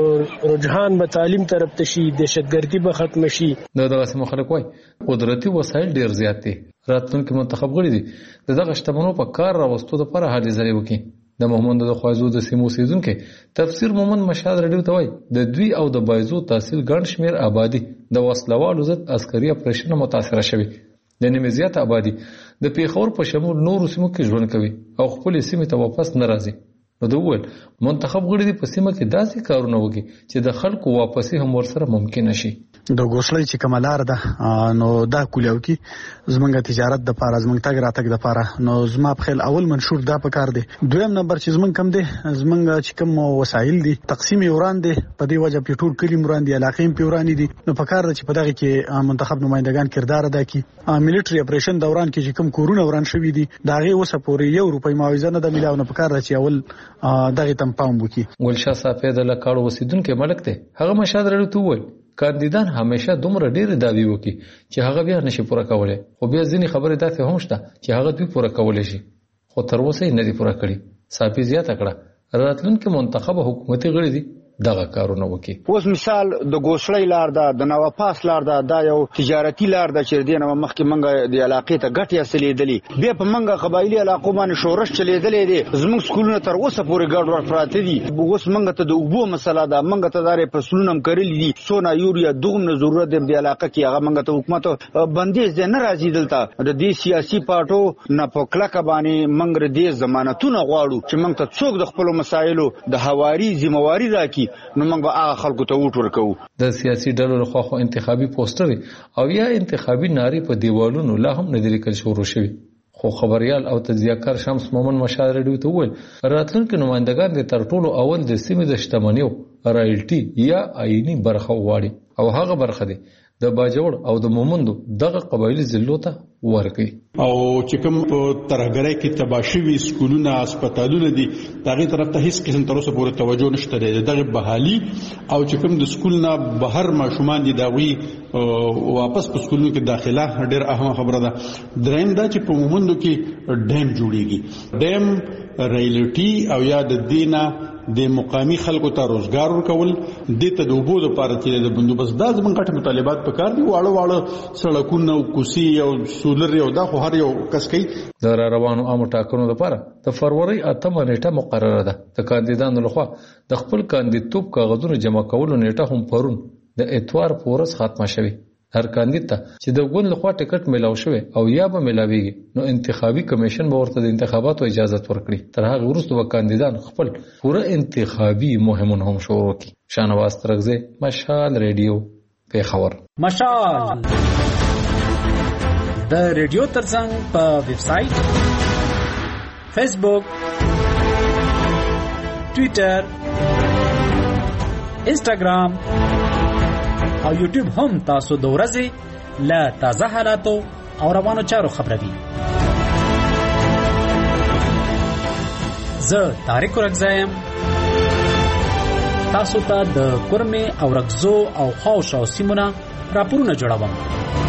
رجحان به تعلیم طرف ته شي، دهشتګردي به ختم شي. دغه سیمو خلک وایي قدرتي وسایل ډیر زیات دي. راتلونکي منتخب غړي دي دغه شتمنو په کار راوستو لپاره هلې ځلې وکړي. د محمد د خوازو د سیمو اوسیدونکو تفسیر مومن مشال رادیو ته وایي د دوی او د بایزو تحصیل ګڼ شمېر آبادي د وسلوالو ضد عسکري اپریشن متاثره شوي. د نیمه زیات آبادي د پیښور په شمول نورو سیمو کې ژوند کوي او خپل سیمې ته واپس نه راځي. نو د وویل منتخب غړي په سیمه کې داسې کارونه وکړي چې د خلکو واپسی هم ورسره ممکن شي. د ګوسلې چې کمالار ده نو دا کولیو کې زمونږ تجارت د پاره زمونږ تګ راتګ د پاره نو زما په خیال اول منشور دا پکار دی. دویم نمبر چې زمونږ کم دی زمونږ چې کوم وسایل دي تقسیم وران دي په دې وجه په ټول کلی مران دي علاقې په وران دي. نو پکار دی چې په دغه کې منتخب نمائندگان کردار ادا کړي. میلیټری اپریشن دوران کې چې کوم کورونه وران شوی دي دا غي اوسه پورې €1 معاوضه نه د ملاو نه پکار دی چې اول دغه تم پام وکړي. ګلشاه صافی د لکاړو وسیدونکو ملک دی. هغه مشاد رړو ته وویل کاندیدان همیشه دومره ډېر دعوی وکړي چې هغه بیا نشي پوره کولای، خو بیا ځینې خبرې داسې هم شته چې هغه دوی پوره کولای شي، خو تر اوسه یې نه دي پوره کړي. صافی زیاته کړه راتلونکي منتخب حکومتي غړي دي دغه کارونه وکړي. اوس مثال د ګوسړی لار ده، د نواپاس لار ده، دا یو تجارتي لار ده چې دینه مخکې منګه د علاقې ته ګټه حاصلېدلې، بیا په منګه قبایلی علاقو باندې شورش چلیدلې دي. زموږ سکولونه تر اوسه پورې ګډ وډ پراته دي. اوس منګه ته د اوبو مسله ده، منګه ته دارې فصلونه هم کرلي دي، سونه یوریا دومره ضرورت دی د علاقه کې هغه منګه ته حکومت بندیز دی نه راځي. دلته د دې سیاسي پارټو نه په کلکه باندې منګ دې ضمانتونه غواړو چې منګ ته څوک د خپل مسایلو د هواري ذمہواری راکړي، نو موږ به هغه خلکو ته ووټ ورکوو. د سیاسي ډلو لخوا خو انتخابي پوسټر او یا انتخابي نارې په دیوالونو لا هم نه دي لیکل شروع شوي. خو خبريال او تجزیه‌کار شمس مومن مشال رادیو ته وویل راتلونکي نمائندگان د تر ټولو اول د سیمې د شتمنیو رایلټي یا آئینی برخه وغواړي او هغه برخه دي د باجوړ او د مومندو دغه قبایلی ضلعو ته ورکړي. او چې کوم ترهګرۍ کې تباشوي سکولونه هسپتالونه دي دغه طرف ته هیڅ قسم تر اوسه پورې توجه نشته دی. دغه بحالي او چې کوم د سکول نه بهر ماشومان دي داوی واپس په سکولونو کې داخله ډېر اهمه خبره ده. دریم دا چې په مومندو کې ډیم جوړیږي، ډیم ریلټي او یا د دینا د مقامی خلکو ته روزګار ورکول د ته د اوبو لپاره چې د بندوبست د زمونږ غټ مطالبات پکار دي. واړه واړه سړکونه او کوسي او سولر یو دا خو هر یو کس کوي. د روانو عامو ټاکنو لپاره د فروری 8 نیټه مقرره ده. د کاندیدانو لخوا د خپل کاندیدتوب کاغذونو جمع کولو نیټه هم پرون د اتوار په ورځ ختمه شوه. هر کاندید ته چې د ګوند لخوا ټیکټ ملاو شوی او یا به ملاويږي نو انتخابي کمیشن به ورته د انتخاباتو اجازه ورکړي. تر هغه وروسته به کاندیدان خپل پوره انتخابي مهمون هم شروع کړي. شانواز ترغزه مشال رادیو پیښور. مشال د رادیو ترڅنګ په ویب سټ، فیسبوک، ټوئیټر، انسټاګرام او یوټیوب هم تاسو د ورځې له تازه حالاتو او روانو چارو خبروي. زه طارق رګزایم تاسو ته د کورمه او رګزو او خاوشو سیمونه راپورونه جوړوم.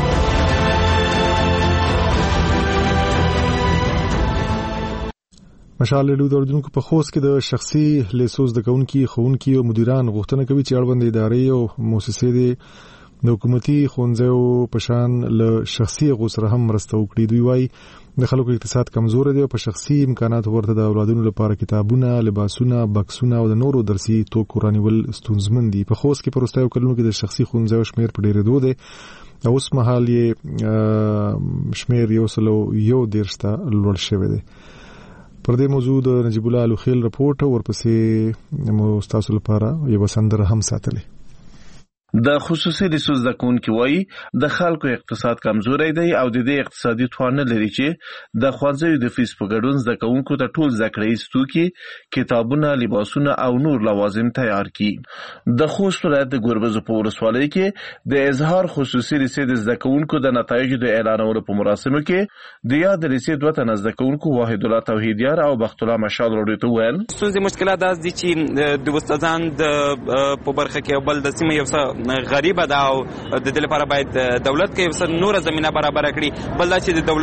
مشال رادیو دردونکو په خوست کې د شخصي لیسوس د کونکي خونکي او مدیران غوښتنه کوي چې اړوند ادارې او مؤسسې د حکومتي خونځو په شان له شخصي غوسره هم مرسته وکړي. دوی وايي د خلکو اقتصاد کمزور دی او په شخصي امکانات ورته د اولادونو لپاره کتابونه، لباسونه، بکسونه او د نورو درسي توکو رانیول ستونزمن دي. په خوست کې پروستایو کلونو کې د شخصي خونځو شمیر په ډیرېدو دی او اوس مهال یې شمیر 101 ته لوړ شوی دی. پر دې موضوع د نجیب الله الخیل رپورټ ورپسې مو تاسو لپاره یو سندره هم ساتلې. د خصوصي ریسورس د کونکي وایي د خلکو اقتصاد کمزوري دی او د دې اقتصادي توان نه لري چې د ښوونځیو د فیس په ګډون زده کوونکو ته ټول زده کړیز توکي، کتابونه، لباسونه او نور لوازم تیار کړي. د خوست ولایت د ګوربز په ولسوالۍ کې د اظهار خصوصي ریسې د زده کوونکو د نتایجو د اعلانولو په مراسمو کې د یاد ریسې دوه تنه زده کوونکو وحید الله توحیدیار او بخت الله مشال راډیو ته ویل ستونزې مشکلات دا دي چې د استادان په برخه کې بل د سیمې یو څه غریبه ده او د دې لپاره باید دولت کې څه نور زمينه برابر کړي، بل دا چې د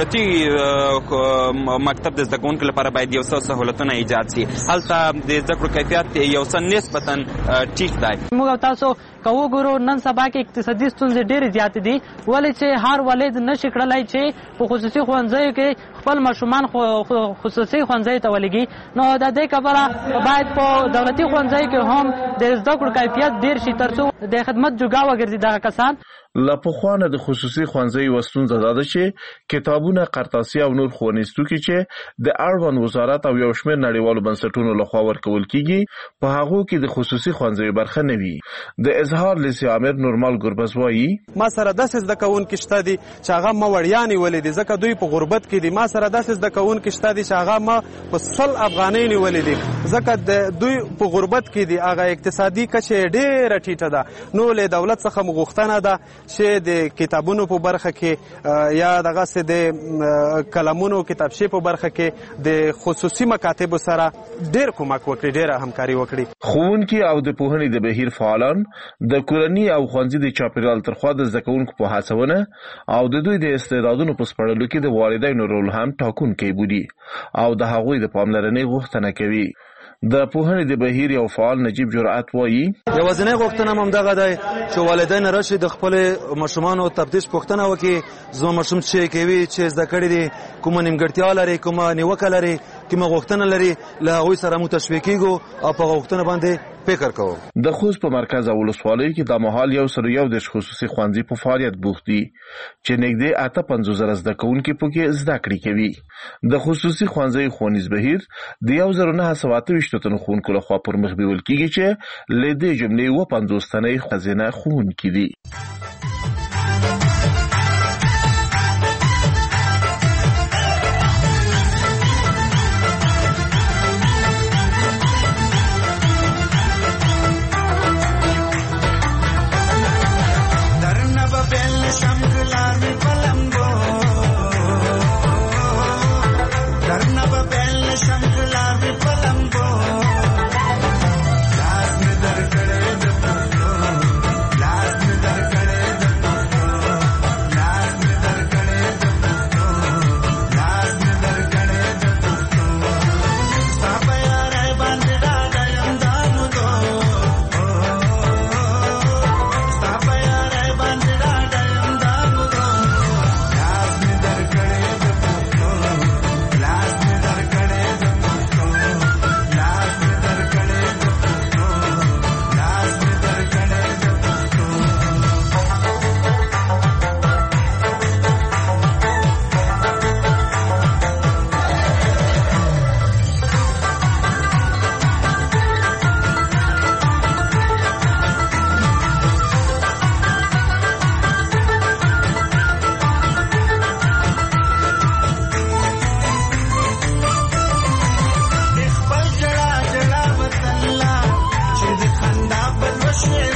دولتي مکتب د زده کوونکو لپاره باید یو څه سہولتونه ایجاد شي. هلته د زده کړو کیفیت یو څه نسبتا ټیټ دی. موږ تاسو کوو ګورو نن سبا کې اقتصادي ستونزې ډېرې زیاتې دي، ولې چې هر والد نشي کړلی چې په خصوصي ښوونځیو کې خپل ماشومان خصوصي ښوونځیو ته ولېږي. نو د دې کبله باید په دولتي ښوونځیو کې هم د زده کړو کیفیت ډېر شي تر څو د خدمت جوګه وګرځي دغه کسان. لا پخوانه د خصوصي ښوونځیو ستونزه دا ده چې کتابونه، قرطاسي او نور ښوونیز توکي چې د اړوند وزارت او یو شمېر نړیوالو بنسټونو لخوا ورکول کیږي په هغو کې د خصوصي ښوونځیو برخه نه وي. د اظهار لیسې عامر نورمال ګوربز وایي ما سره داسې زده کوونکي شته دي چې هغه ما وړیا نیولې دي ځکه دوی په غربت کې دي. ما سره داسې زده کوونکي شته دي چې هغه ما په 100 افغانۍ نیولې دي ځکه د دوی په غربت کې دي. هغه اقتصادي کچه ډېره ټیټه ده. نو له دولت څخه مغوښتنه ده چې د کتابونو په برخه کې یا دغه د کلمونو کتابچې په برخه کې د خصوصي مکاتبو سره ډېر کومک وکړي، ډېره همکاري وکړي. ښوونکي او د پوهنې د بهیر فعالان د کورنۍ او ښوونځي د چاپیریال ترخوا د زده کوونکو په هڅونه او د دوی د استعدادونو په سپړلو کې د والدینو رول هم ټاکونکی بولي او د هغوی د پاملرنې غوښتنه کوي. د پوهنې د بهیر یو فعال نجیب جرأت وایي یوازینۍ غوښتنه هم دغه دی چې والدین راشي د خپل ماشومانو تفتیش پوښتنه وکړي زما ماشوم څه کوي، چې زده کړي دي، کومه نیمګړتیا لري، کومه نیوکه لري، کومه غوښتنه لري، له هغوی سره مو تشویق کیږو او په غوښتنه باندې فکر کوو. د خوست په مرکز او ولسوالۍ کې د مهال یو سره یو د خصوصي ښوونځي په فعالیت بوخت دي چې نږدې 58,000 زده کوونکي پکې زده کړې کوي. د خصوصي ښوونځي ښوونیز بهیر د 1928 تنو ښوونکو لخوا پر مخ بیول کیږي چې له دې جملې 50 تنه ښځینه ښوونکي دي. Yeah.